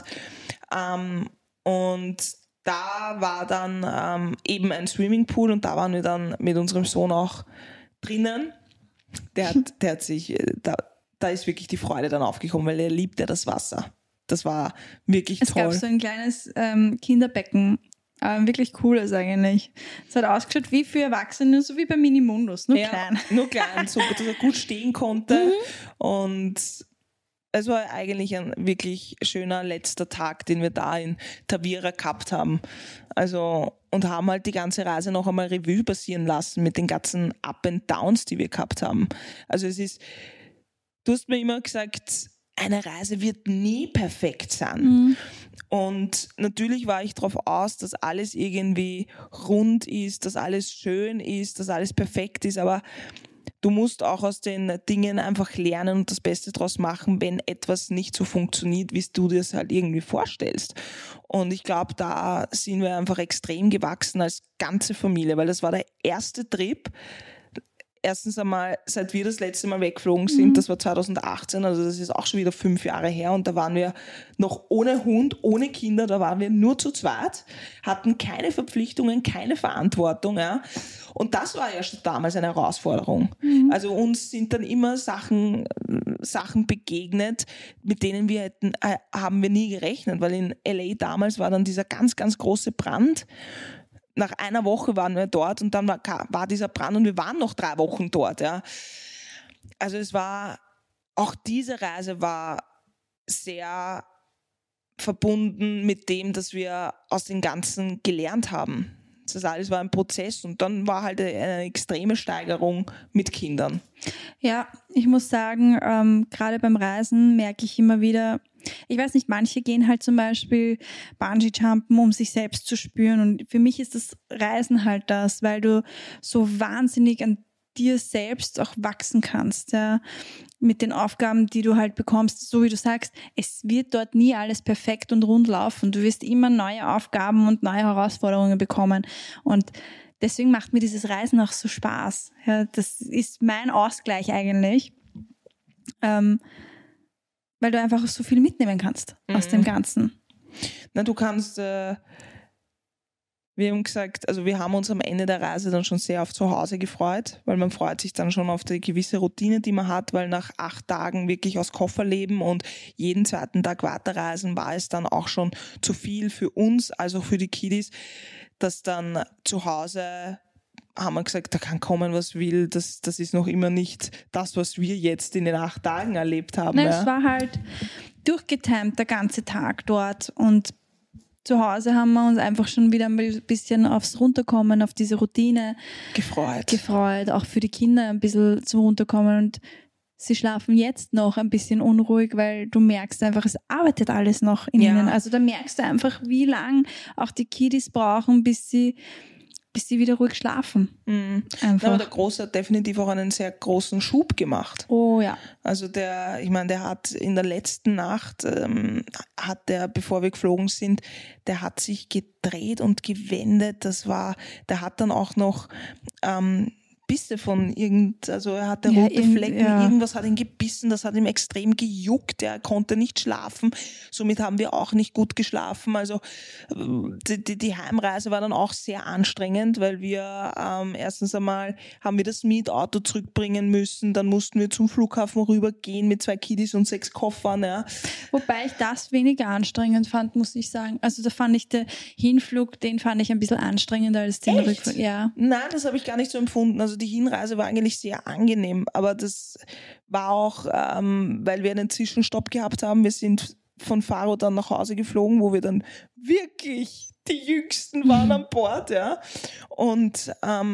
Und da war dann eben ein Swimmingpool und da waren wir dann mit unserem Sohn auch drinnen. Der hat sich, da ist wirklich die Freude dann aufgekommen, weil er liebt ja das Wasser. Das war wirklich Es toll. gab so ein kleines Kinderbecken. Wirklich cooles eigentlich. Es hat ausgeschaut wie für Erwachsene, so wie bei Minimundus, nur klein. Nur klein, so dass er gut stehen konnte. Und es war eigentlich ein wirklich schöner letzter Tag, den wir da in Tavira gehabt haben. Also, und haben halt die ganze Reise noch einmal Revue passieren lassen mit den ganzen Up and Downs, die wir gehabt haben. Also du hast mir immer gesagt, eine Reise wird nie perfekt sein. Und natürlich war ich darauf aus, dass alles irgendwie rund ist, dass alles schön ist, dass alles perfekt ist, aber du musst auch aus den Dingen einfach lernen und das Beste draus machen, wenn etwas nicht so funktioniert, wie du dir es halt irgendwie vorstellst. Und ich glaube, da sind wir einfach extrem gewachsen als ganze Familie, weil das war der erste Trip. Erstens einmal, seit wir das letzte Mal weggeflogen sind, das war 2018, also das ist auch schon wieder 5 Jahre her und da waren wir noch ohne Hund, ohne Kinder, da waren wir nur zu zweit, hatten keine Verpflichtungen, keine Verantwortung, ja. Und das war ja schon damals eine Herausforderung. Also uns sind dann immer Sachen begegnet, mit denen haben wir nie gerechnet, weil in LA damals war dann dieser ganz, ganz große Brand. Nach einer Woche waren wir dort und dann war dieser Brand und wir waren noch 3 Wochen dort. Ja. Also auch diese Reise war sehr verbunden mit dem, dass wir aus dem Ganzen gelernt haben. Das alles war ein Prozess und dann war halt eine extreme Steigerung mit Kindern. Ja, ich muss sagen, gerade beim Reisen merke ich immer wieder, ich weiß nicht, manche gehen halt zum Beispiel Bungee-Jumpen, um sich selbst zu spüren. Und für mich ist das Reisen halt das, weil du so wahnsinnig an dir selbst auch wachsen kannst, ja, mit den Aufgaben, die du halt bekommst. So wie du sagst, es wird dort nie alles perfekt und rund laufen. Du wirst immer neue Aufgaben und neue Herausforderungen bekommen. Und deswegen macht mir dieses Reisen auch so Spaß. Ja, das ist mein Ausgleich eigentlich. Weil du einfach so viel mitnehmen kannst aus dem Ganzen. Na, du kannst, wir haben gesagt, also wir haben uns am Ende der Reise dann schon sehr auf zu Hause gefreut, weil man freut sich dann schon auf die gewisse Routine, die man hat, weil nach 8 Tagen wirklich aus Koffer leben und jeden zweiten Tag weiterreisen war es dann auch schon zu viel für uns, also für die Kiddies, dass dann zu Hause haben wir gesagt, da kann kommen, was will. Das ist noch immer nicht das, was wir jetzt in den 8 Tagen erlebt haben. Nein, es war halt durchgetimt, der ganze Tag dort. Und zu Hause haben wir uns einfach schon wieder ein bisschen aufs Runterkommen, auf diese Routine gefreut. Auch für die Kinder ein bisschen zum Runterkommen. Und sie schlafen jetzt noch ein bisschen unruhig, weil du merkst einfach, es arbeitet alles noch in ihnen. Also da merkst du einfach, wie lang auch die Kiddies brauchen, bis sie wieder ruhig schlafen. Einfach. Aber der Große hat definitiv auch einen sehr großen Schub gemacht. Oh ja. Also der hat in der letzten Nacht, bevor wir geflogen sind, der hat sich gedreht und gewendet. Der hat dann auch noch Bisse von also er hatte rote Flecken, irgendwas hat ihn gebissen, das hat ihm extrem gejuckt, er konnte nicht schlafen, somit haben wir auch nicht gut geschlafen, also die Heimreise war dann auch sehr anstrengend, weil wir erstens einmal haben wir das Mietauto zurückbringen müssen, dann mussten wir zum Flughafen rübergehen mit 2 Kiddies und 6 Koffern. Ja. Wobei ich das weniger anstrengend fand, muss ich sagen. Also da fand ich den Hinflug, den fand ich ein bisschen anstrengender als den Rückflug. Ja. Nein, das habe ich gar nicht so empfunden. Also die Hinreise war eigentlich sehr angenehm, aber das war auch, weil wir einen Zwischenstopp gehabt haben. Wir sind von Faro dann nach Hause geflogen, wo wir dann wirklich die Jüngsten waren an Bord. Ja. Und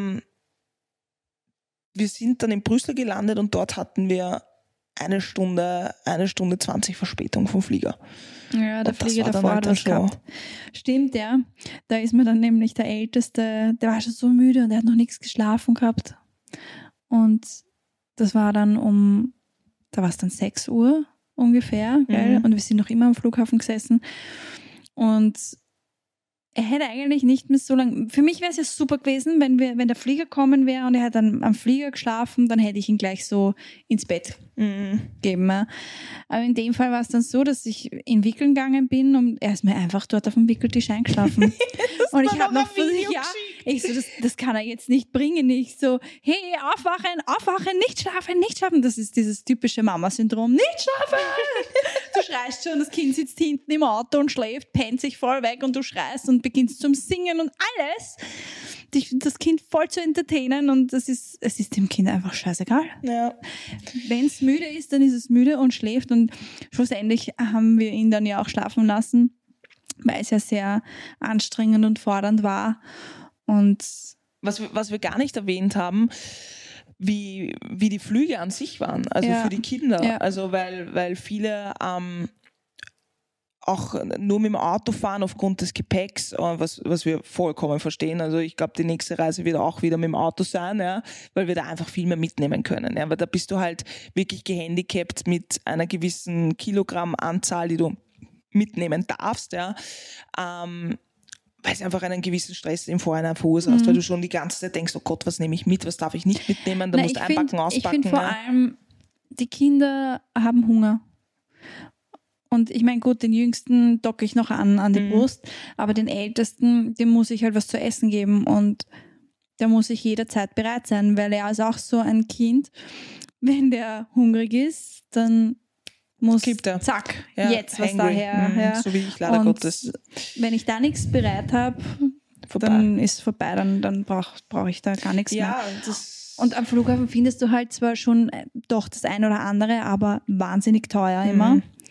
wir sind dann in Brüssel gelandet und dort hatten wir 1 Stunde 20 Verspätung vom Flieger. Ja, der Flieger davor hat was gehabt. Stimmt, ja. Da ist mir dann nämlich der Älteste, der war schon so müde und der hat noch nichts geschlafen gehabt. Und das war dann da war es dann 6 Uhr ungefähr, gell? Und wir sind noch immer am Flughafen gesessen. Und er hätte eigentlich nicht mehr so lange, für mich wäre es ja super gewesen, wenn der Flieger kommen wäre und er hat dann am Flieger geschlafen, dann hätte ich ihn gleich so ins Bett gegeben. Ja. Aber in dem Fall war es dann so, dass ich in Wickeln gegangen bin und er ist mir einfach dort auf dem Wickeltisch eingeschlafen. Und ich habe noch ich so, das kann er jetzt nicht bringen. Ich so, hey, aufwachen, nicht schlafen. Das ist dieses typische Mama-Syndrom, nicht schlafen. Du schreist schon, das Kind sitzt hinten im Auto und schläft, pennt sich voll weg und du schreist und beginnst zum Singen und alles. Das Kind voll zu entertainen und es ist dem Kind einfach scheißegal. Ja. Wenn es müde ist, dann ist es müde und schläft und schlussendlich haben wir ihn dann ja auch schlafen lassen, weil es ja sehr anstrengend und fordernd war. Und was wir gar nicht erwähnt haben, wie die Flüge an sich waren, also für die Kinder. Ja. Also weil viele auch nur mit dem Auto fahren aufgrund des Gepäcks, was wir vollkommen verstehen. Also ich glaube, die nächste Reise wird auch wieder mit dem Auto sein, ja, weil wir da einfach viel mehr mitnehmen können. Ja, weil da bist du halt wirklich gehandicapt mit einer gewissen Kilogrammanzahl, die du mitnehmen darfst, ja. Weil es einfach einen gewissen Stress im Vorhinein verursacht, weil du schon die ganze Zeit denkst, oh Gott, was nehme ich mit, was darf ich nicht mitnehmen, da musst du einpacken, auspacken. Ich finde vor allem, die Kinder haben Hunger. Und ich meine, gut, den Jüngsten docke ich noch an die Brust, aber den Ältesten, dem muss ich halt was zu essen geben und da muss ich jederzeit bereit sein, weil er ist auch so ein Kind, wenn der hungrig ist, dann muss zack, jetzt was daher. Ja. So wie ich leider Gottes. Wenn ich da nichts bereit habe, dann ist es vorbei, dann brauch ich da gar nichts mehr. Und am Flughafen findest du halt zwar schon doch das ein oder andere, aber wahnsinnig teuer immer.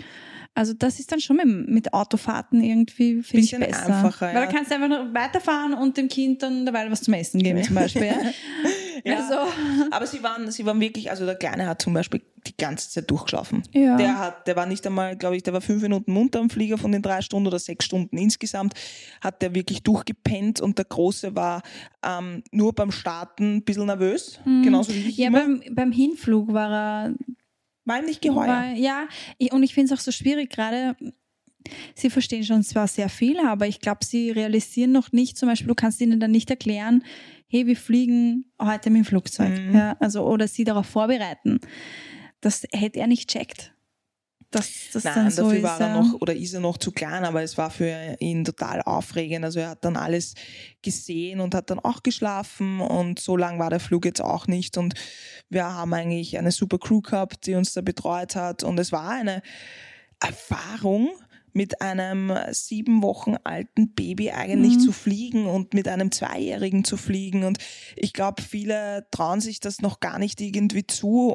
Also das ist dann schon mit Autofahrten irgendwie, finde ich, Bisschen besser. einfacher, Weil ja. da kannst du einfach noch weiterfahren und dem Kind dann dabei was zum Essen geben zum Beispiel. Ja? Ja, Also, aber sie waren wirklich, also der Kleine hat zum Beispiel die ganze Zeit durchgeschlafen. Ja. Der war nicht einmal, glaube ich, der war 5 Minuten munter am Flieger von den 3 Stunden oder 6 Stunden insgesamt, hat der wirklich durchgepennt und der Große war nur beim Starten ein bisschen nervös, genauso wie ich ja, immer. beim Hinflug war er... War ihm nicht geheuer. Und ich finde es auch so schwierig, gerade sie verstehen schon zwar sehr viel, aber ich glaube, sie realisieren noch nicht, zum Beispiel, du kannst ihnen dann nicht erklären, hey, wir fliegen heute mit dem Flugzeug. Ja, also, oder sie darauf vorbereiten. Das hätte er nicht checkt. Nein, dann so dafür ist, war er noch oder ist er noch zu klein, aber es war für ihn total aufregend. Also er hat dann alles gesehen und hat dann auch geschlafen und so lang war der Flug jetzt auch nicht und wir haben eigentlich eine super Crew gehabt, die uns da betreut hat und es war eine Erfahrung, mit einem 7 Wochen alten Baby eigentlich zu fliegen und mit einem 2-Jährigen zu fliegen und ich glaube, viele trauen sich das noch gar nicht irgendwie zu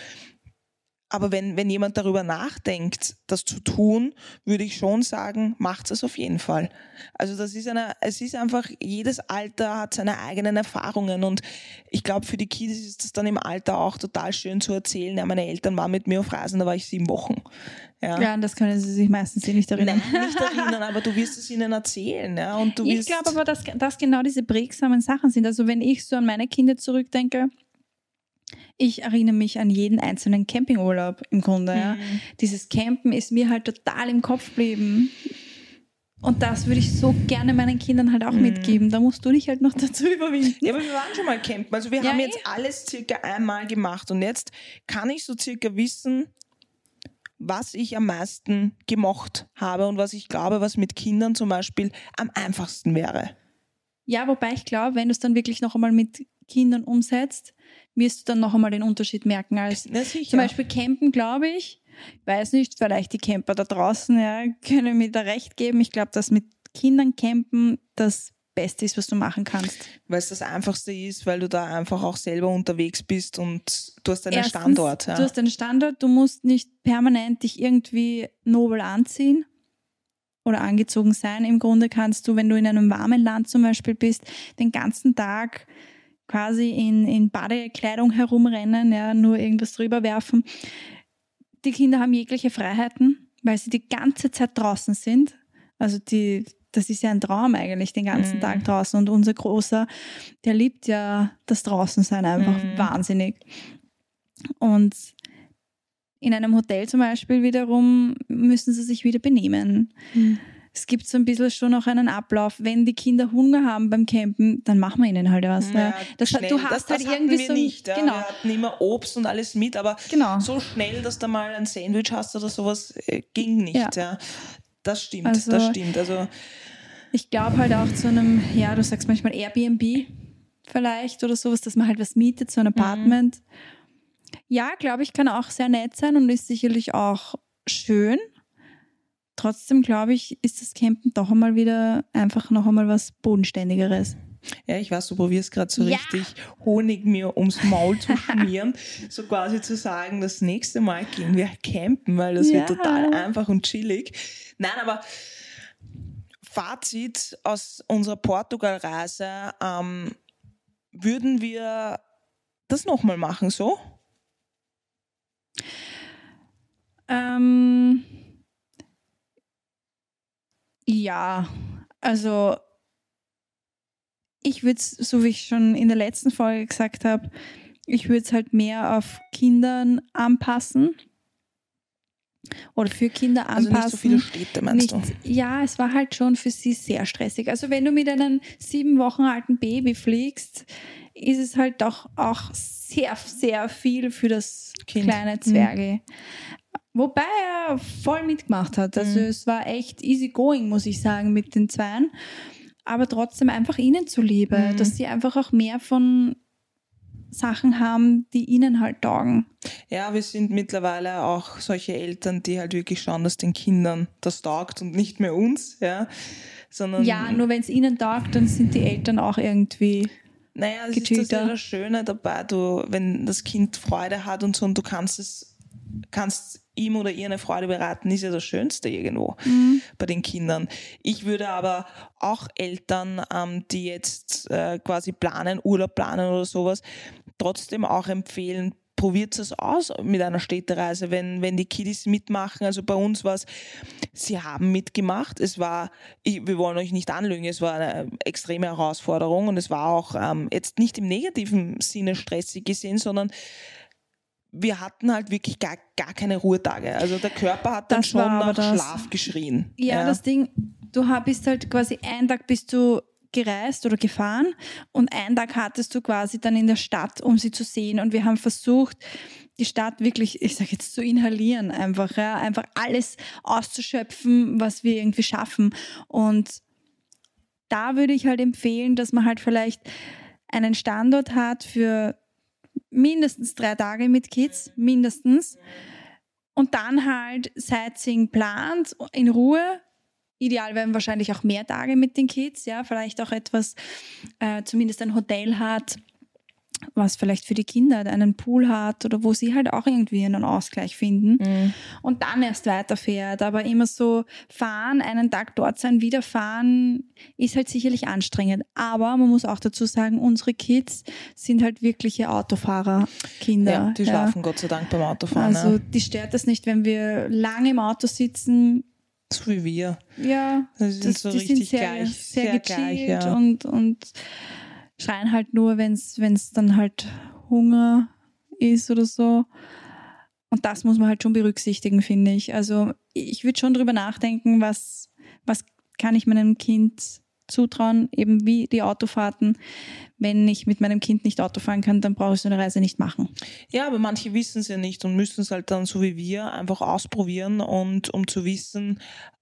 aber wenn jemand darüber nachdenkt, das zu tun, würde ich schon sagen, macht es auf jeden Fall. Also es ist einfach, jedes Alter hat seine eigenen Erfahrungen und ich glaube, für die Kids ist das dann im Alter auch total schön zu erzählen. Ja, meine Eltern waren mit mir auf Reisen, da war ich 7 Wochen. Ja, und das können sie sich meistens nicht erinnern. Nein, nicht erinnern, aber du wirst es ihnen erzählen. Ja, und ich glaube aber, dass genau diese prägsamen Sachen sind. Also wenn ich so an meine Kinder zurückdenke, ich erinnere mich an jeden einzelnen Campingurlaub im Grunde. Ja. Dieses Campen ist mir halt total im Kopf geblieben. Und das würde ich so gerne meinen Kindern halt auch mitgeben. Da musst du dich halt noch dazu überwinden. Ja, aber wir waren schon mal campen. Also wir haben jetzt alles circa einmal gemacht. Und jetzt kann ich so circa wissen, was ich am meisten gemocht habe und was ich glaube, was mit Kindern zum Beispiel am einfachsten wäre. Ja, wobei ich glaube, wenn du es dann wirklich noch einmal mit Kindern umsetzt, wirst du dann noch einmal den Unterschied merken. Als zum Beispiel Campen, glaube ich, weiß nicht, vielleicht die Camper da draußen können mir da recht geben. Ich glaube, dass mit Kindern campen das Beste ist, was du machen kannst. Weil es das Einfachste ist, weil du da einfach auch selber unterwegs bist und du hast einen Standort. Ja. Du hast einen Standort, du musst nicht permanent dich irgendwie nobel anziehen oder angezogen sein. Im Grunde kannst du, wenn du in einem warmen Land zum Beispiel bist, den ganzen Tag quasi in Badekleidung herumrennen, nur irgendwas drüber werfen. Die Kinder haben jegliche Freiheiten, weil sie die ganze Zeit draußen sind. Also das ist ja ein Traum eigentlich, den ganzen Tag draußen. Und unser Großer, der liebt ja das Draußensein einfach wahnsinnig. Und in einem Hotel zum Beispiel wiederum müssen sie sich wieder benehmen. Es gibt so ein bisschen schon noch einen Ablauf. Wenn die Kinder Hunger haben beim Campen, dann machen wir ihnen halt was. Ja, das irgendwie wir nicht. Ja. Genau. Wir hatten immer Obst und alles mit, aber so schnell, dass du mal ein Sandwich hast oder sowas, ging nicht. Ja. Das stimmt, das stimmt. Also ich glaube halt auch zu einem, du sagst manchmal Airbnb vielleicht oder sowas, dass man halt was mietet, so ein Apartment. Ja, glaube ich, kann auch sehr nett sein und ist sicherlich auch schön. Trotzdem, glaube ich, ist das Campen doch einmal wieder einfach noch einmal was Bodenständigeres. Ja, ich weiß, du probierst gerade so richtig Honig mir ums Maul zu schmieren, so quasi zu sagen, das nächste Mal gehen wir campen, weil das wird total einfach und chillig. Nein, aber Fazit aus unserer Portugal-Reise, würden wir das nochmal machen, so? Ja, also ich würde es, so wie ich schon in der letzten Folge gesagt habe, ich würde es halt mehr auf Kindern anpassen oder für Kinder anpassen. Also nicht so viele Städte, meinst du? Ja, es war halt schon für sie sehr stressig. Also wenn du mit einem 7 Wochen alten Baby fliegst, ist es halt doch auch sehr, sehr viel für das kleine Zwerge. Wobei er voll mitgemacht hat. Also es war echt easy going, muss ich sagen, mit den Zweien. Aber trotzdem einfach ihnen zuliebe, dass sie einfach auch mehr von Sachen haben, die ihnen halt taugen. Ja, wir sind mittlerweile auch solche Eltern, die halt wirklich schauen, dass den Kindern das taugt und nicht mehr uns. Sondern nur wenn es ihnen taugt, dann sind die Eltern auch irgendwie das ist das ja das Schöne dabei, wenn das Kind Freude hat und so und du kannst es kannst ihm oder ihr eine Freude bereiten, ist ja das Schönste irgendwo bei den Kindern. Ich würde aber auch Eltern, die jetzt quasi Urlaub planen oder sowas, trotzdem auch empfehlen, probiert es aus mit einer Städtereise, wenn die Kiddies mitmachen. Also bei uns war es, sie haben mitgemacht. Es war, wir wollen euch nicht anlügen, es war eine extreme Herausforderung und es war auch jetzt nicht im negativen Sinne stressig gesehen, sondern wir hatten halt wirklich gar keine Ruhetage. Also der Körper hat dann schon nach Schlaf geschrien. Ja, das Ding, du bist halt quasi einen Tag bist du gereist oder gefahren und einen Tag hattest du quasi dann in der Stadt, um sie zu sehen. Und wir haben versucht, die Stadt wirklich, ich sage jetzt, zu inhalieren einfach, ja, einfach alles auszuschöpfen, was wir irgendwie schaffen. Und da würde ich halt empfehlen, dass man halt vielleicht einen Standort hat für mindestens 3 Tage mit Kids, mindestens. Und dann halt Sightseeing plant, in Ruhe. Ideal wären wahrscheinlich auch mehr Tage mit den Kids, ja, vielleicht auch etwas, zumindest ein Hotel hat, was vielleicht für die Kinder einen Pool hat oder wo sie halt auch irgendwie einen Ausgleich finden und dann erst weiterfährt. Aber immer so fahren, einen Tag dort sein, wieder fahren, ist halt sicherlich anstrengend. Aber man muss auch dazu sagen, unsere Kids sind halt wirkliche Autofahrerkinder. Ja, die schlafen Gott sei Dank beim Autofahren. Also die stört das nicht, wenn wir lange im Auto sitzen. So wie wir. Ja, die sind sehr gechillt und schreien halt nur, wenn es dann halt Hunger ist oder so. Und das muss man halt schon berücksichtigen, finde ich. Also ich würde schon drüber nachdenken, was kann ich meinem Kind zutrauen, eben wie die Autofahrten. Wenn ich mit meinem Kind nicht Auto fahren kann, dann brauche ich so eine Reise nicht machen. Ja, aber manche wissen es ja nicht und müssen es halt dann so wie wir einfach ausprobieren und um zu wissen,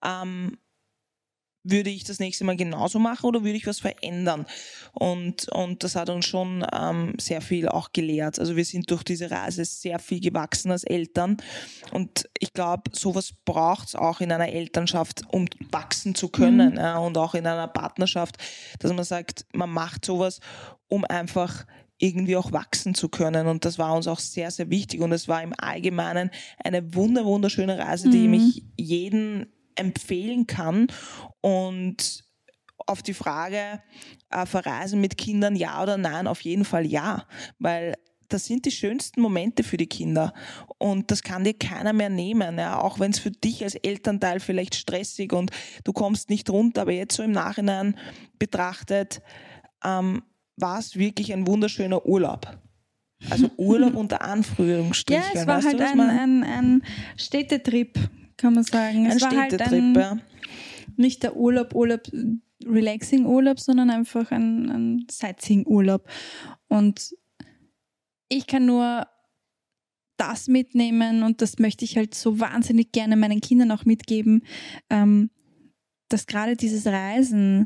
würde ich das nächste Mal genauso machen oder würde ich was verändern? Und das hat uns schon sehr viel auch gelehrt. Also wir sind durch diese Reise sehr viel gewachsen als Eltern und ich glaube, sowas braucht es auch in einer Elternschaft, um wachsen zu können und auch in einer Partnerschaft, dass man sagt, man macht sowas, um einfach irgendwie auch wachsen zu können und das war uns auch sehr, sehr wichtig und es war im Allgemeinen eine wunderschöne Reise, die mich jeden empfehlen kann und auf die Frage, verreisen mit Kindern ja oder nein, auf jeden Fall ja, weil das sind die schönsten Momente für die Kinder und das kann dir keiner mehr nehmen, ja? Auch wenn es für dich als Elternteil vielleicht stressig und du kommst nicht runter, aber jetzt so im Nachhinein betrachtet, war es wirklich ein wunderschöner Urlaub. Also Urlaub unter Anführungsstrichen. Ja, es war halt ein Städtetrip, kann man sagen. Ein Städtetrip, ja. Nicht der Urlaub, Relaxing-Urlaub, sondern einfach ein Sightseeing-Urlaub. Und ich kann nur das mitnehmen und das möchte ich halt so wahnsinnig gerne meinen Kindern auch mitgeben, dass gerade dieses Reisen,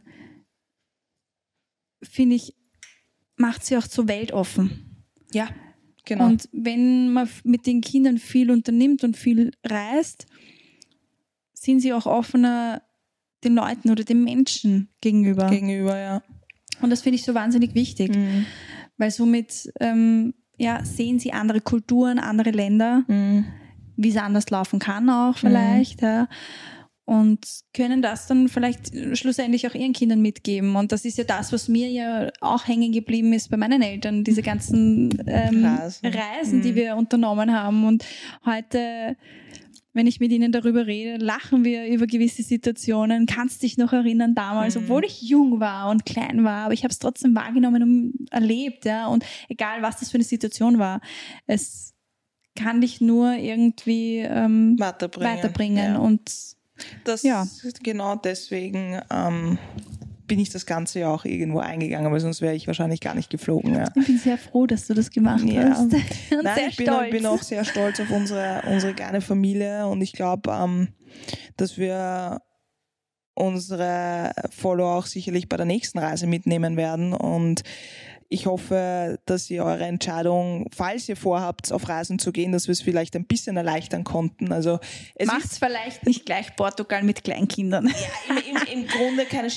finde ich, macht sie auch so weltoffen. Ja, genau. Und wenn man mit den Kindern viel unternimmt und viel reist, sind sie auch offener den Leuten oder den Menschen gegenüber. Ja. Und das finde ich so wahnsinnig wichtig, weil somit sehen sie andere Kulturen, andere Länder, wie es anders laufen kann auch vielleicht. Ja. Und können das dann vielleicht schlussendlich auch ihren Kindern mitgeben. Und das ist ja das, was mir ja auch hängen geblieben ist bei meinen Eltern, diese ganzen Reisen, die wir unternommen haben. Und heute, wenn ich mit ihnen darüber rede, lachen wir über gewisse Situationen. Kannst dich noch erinnern damals, obwohl ich jung war und klein war, aber ich habe es trotzdem wahrgenommen und erlebt. Ja? Und egal, was das für eine Situation war, es kann dich nur irgendwie weiterbringen. Ja. Und genau deswegen bin ich das Ganze ja auch irgendwo eingegangen, weil sonst wäre ich wahrscheinlich gar nicht geflogen. Ja. Ich bin sehr froh, dass du das gemacht hast. Und Nein, ich bin auch sehr stolz auf unsere kleine Familie und ich glaube, dass wir unsere Follower auch sicherlich bei der nächsten Reise mitnehmen werden und ich hoffe, dass ihr eure Entscheidung, falls ihr vorhabt, auf Reisen zu gehen, dass wir es vielleicht ein bisschen erleichtern konnten. Also macht's vielleicht nicht gleich Portugal mit Kleinkindern. Ja, im Grunde keine,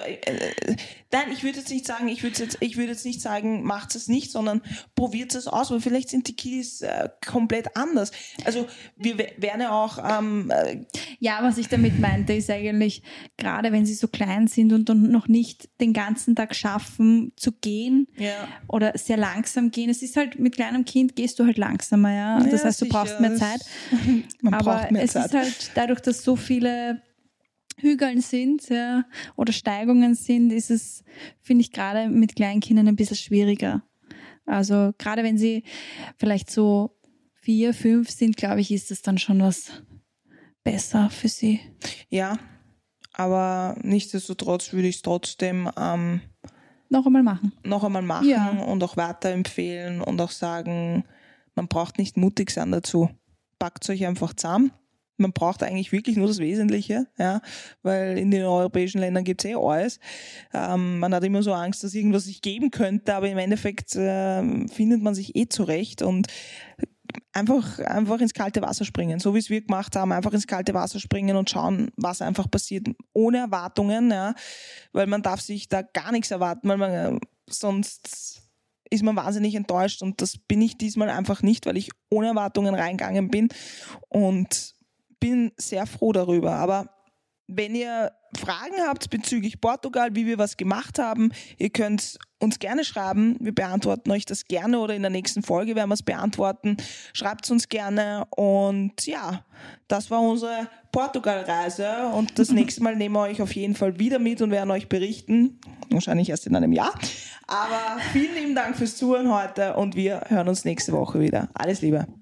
nein, ich würde jetzt nicht sagen, macht es nicht, sondern probiert es aus, weil vielleicht sind die Kiddies komplett anders. Also wir werden ja auch ja, was ich damit meinte, ist eigentlich, gerade wenn sie so klein sind und noch nicht den ganzen Tag schaffen zu gehen oder sehr langsam gehen. Es ist halt, mit kleinem Kind gehst du halt langsamer, ja. Das heißt, du brauchst mehr Zeit. Aber es ist halt dadurch, dass so viele Hügeln sind, ja, oder Steigungen sind, ist es, finde ich, gerade mit Kleinkindern ein bisschen schwieriger. Also gerade wenn sie vielleicht so 4, 5 sind, glaube ich, ist es dann schon was besser für sie. Ja, aber nichtsdestotrotz würde ich es trotzdem noch einmal machen und auch weiterempfehlen und auch sagen, man braucht nicht mutig sein dazu. Packt euch einfach zusammen. Man braucht eigentlich wirklich nur das Wesentliche, ja, weil in den europäischen Ländern gibt es alles. Man hat immer so Angst, dass irgendwas sich geben könnte, aber im Endeffekt findet man sich zurecht und einfach ins kalte Wasser springen, so wie es wir gemacht haben, einfach ins kalte Wasser springen und schauen, was einfach passiert, ohne Erwartungen, ja, weil man darf sich da gar nichts erwarten, weil man sonst ist man wahnsinnig enttäuscht und das bin ich diesmal einfach nicht, weil ich ohne Erwartungen reingegangen bin und bin sehr froh darüber. Aber wenn ihr Fragen habt bezüglich Portugal, wie wir was gemacht haben, ihr könnt uns gerne schreiben. Wir beantworten euch das gerne oder in der nächsten Folge werden wir es beantworten. Schreibt es uns gerne und ja, das war unsere Portugal-Reise und das nächste Mal nehmen wir euch auf jeden Fall wieder mit und werden euch berichten. Wahrscheinlich erst in einem Jahr. Aber vielen lieben Dank fürs Zuhören heute und wir hören uns nächste Woche wieder. Alles Liebe.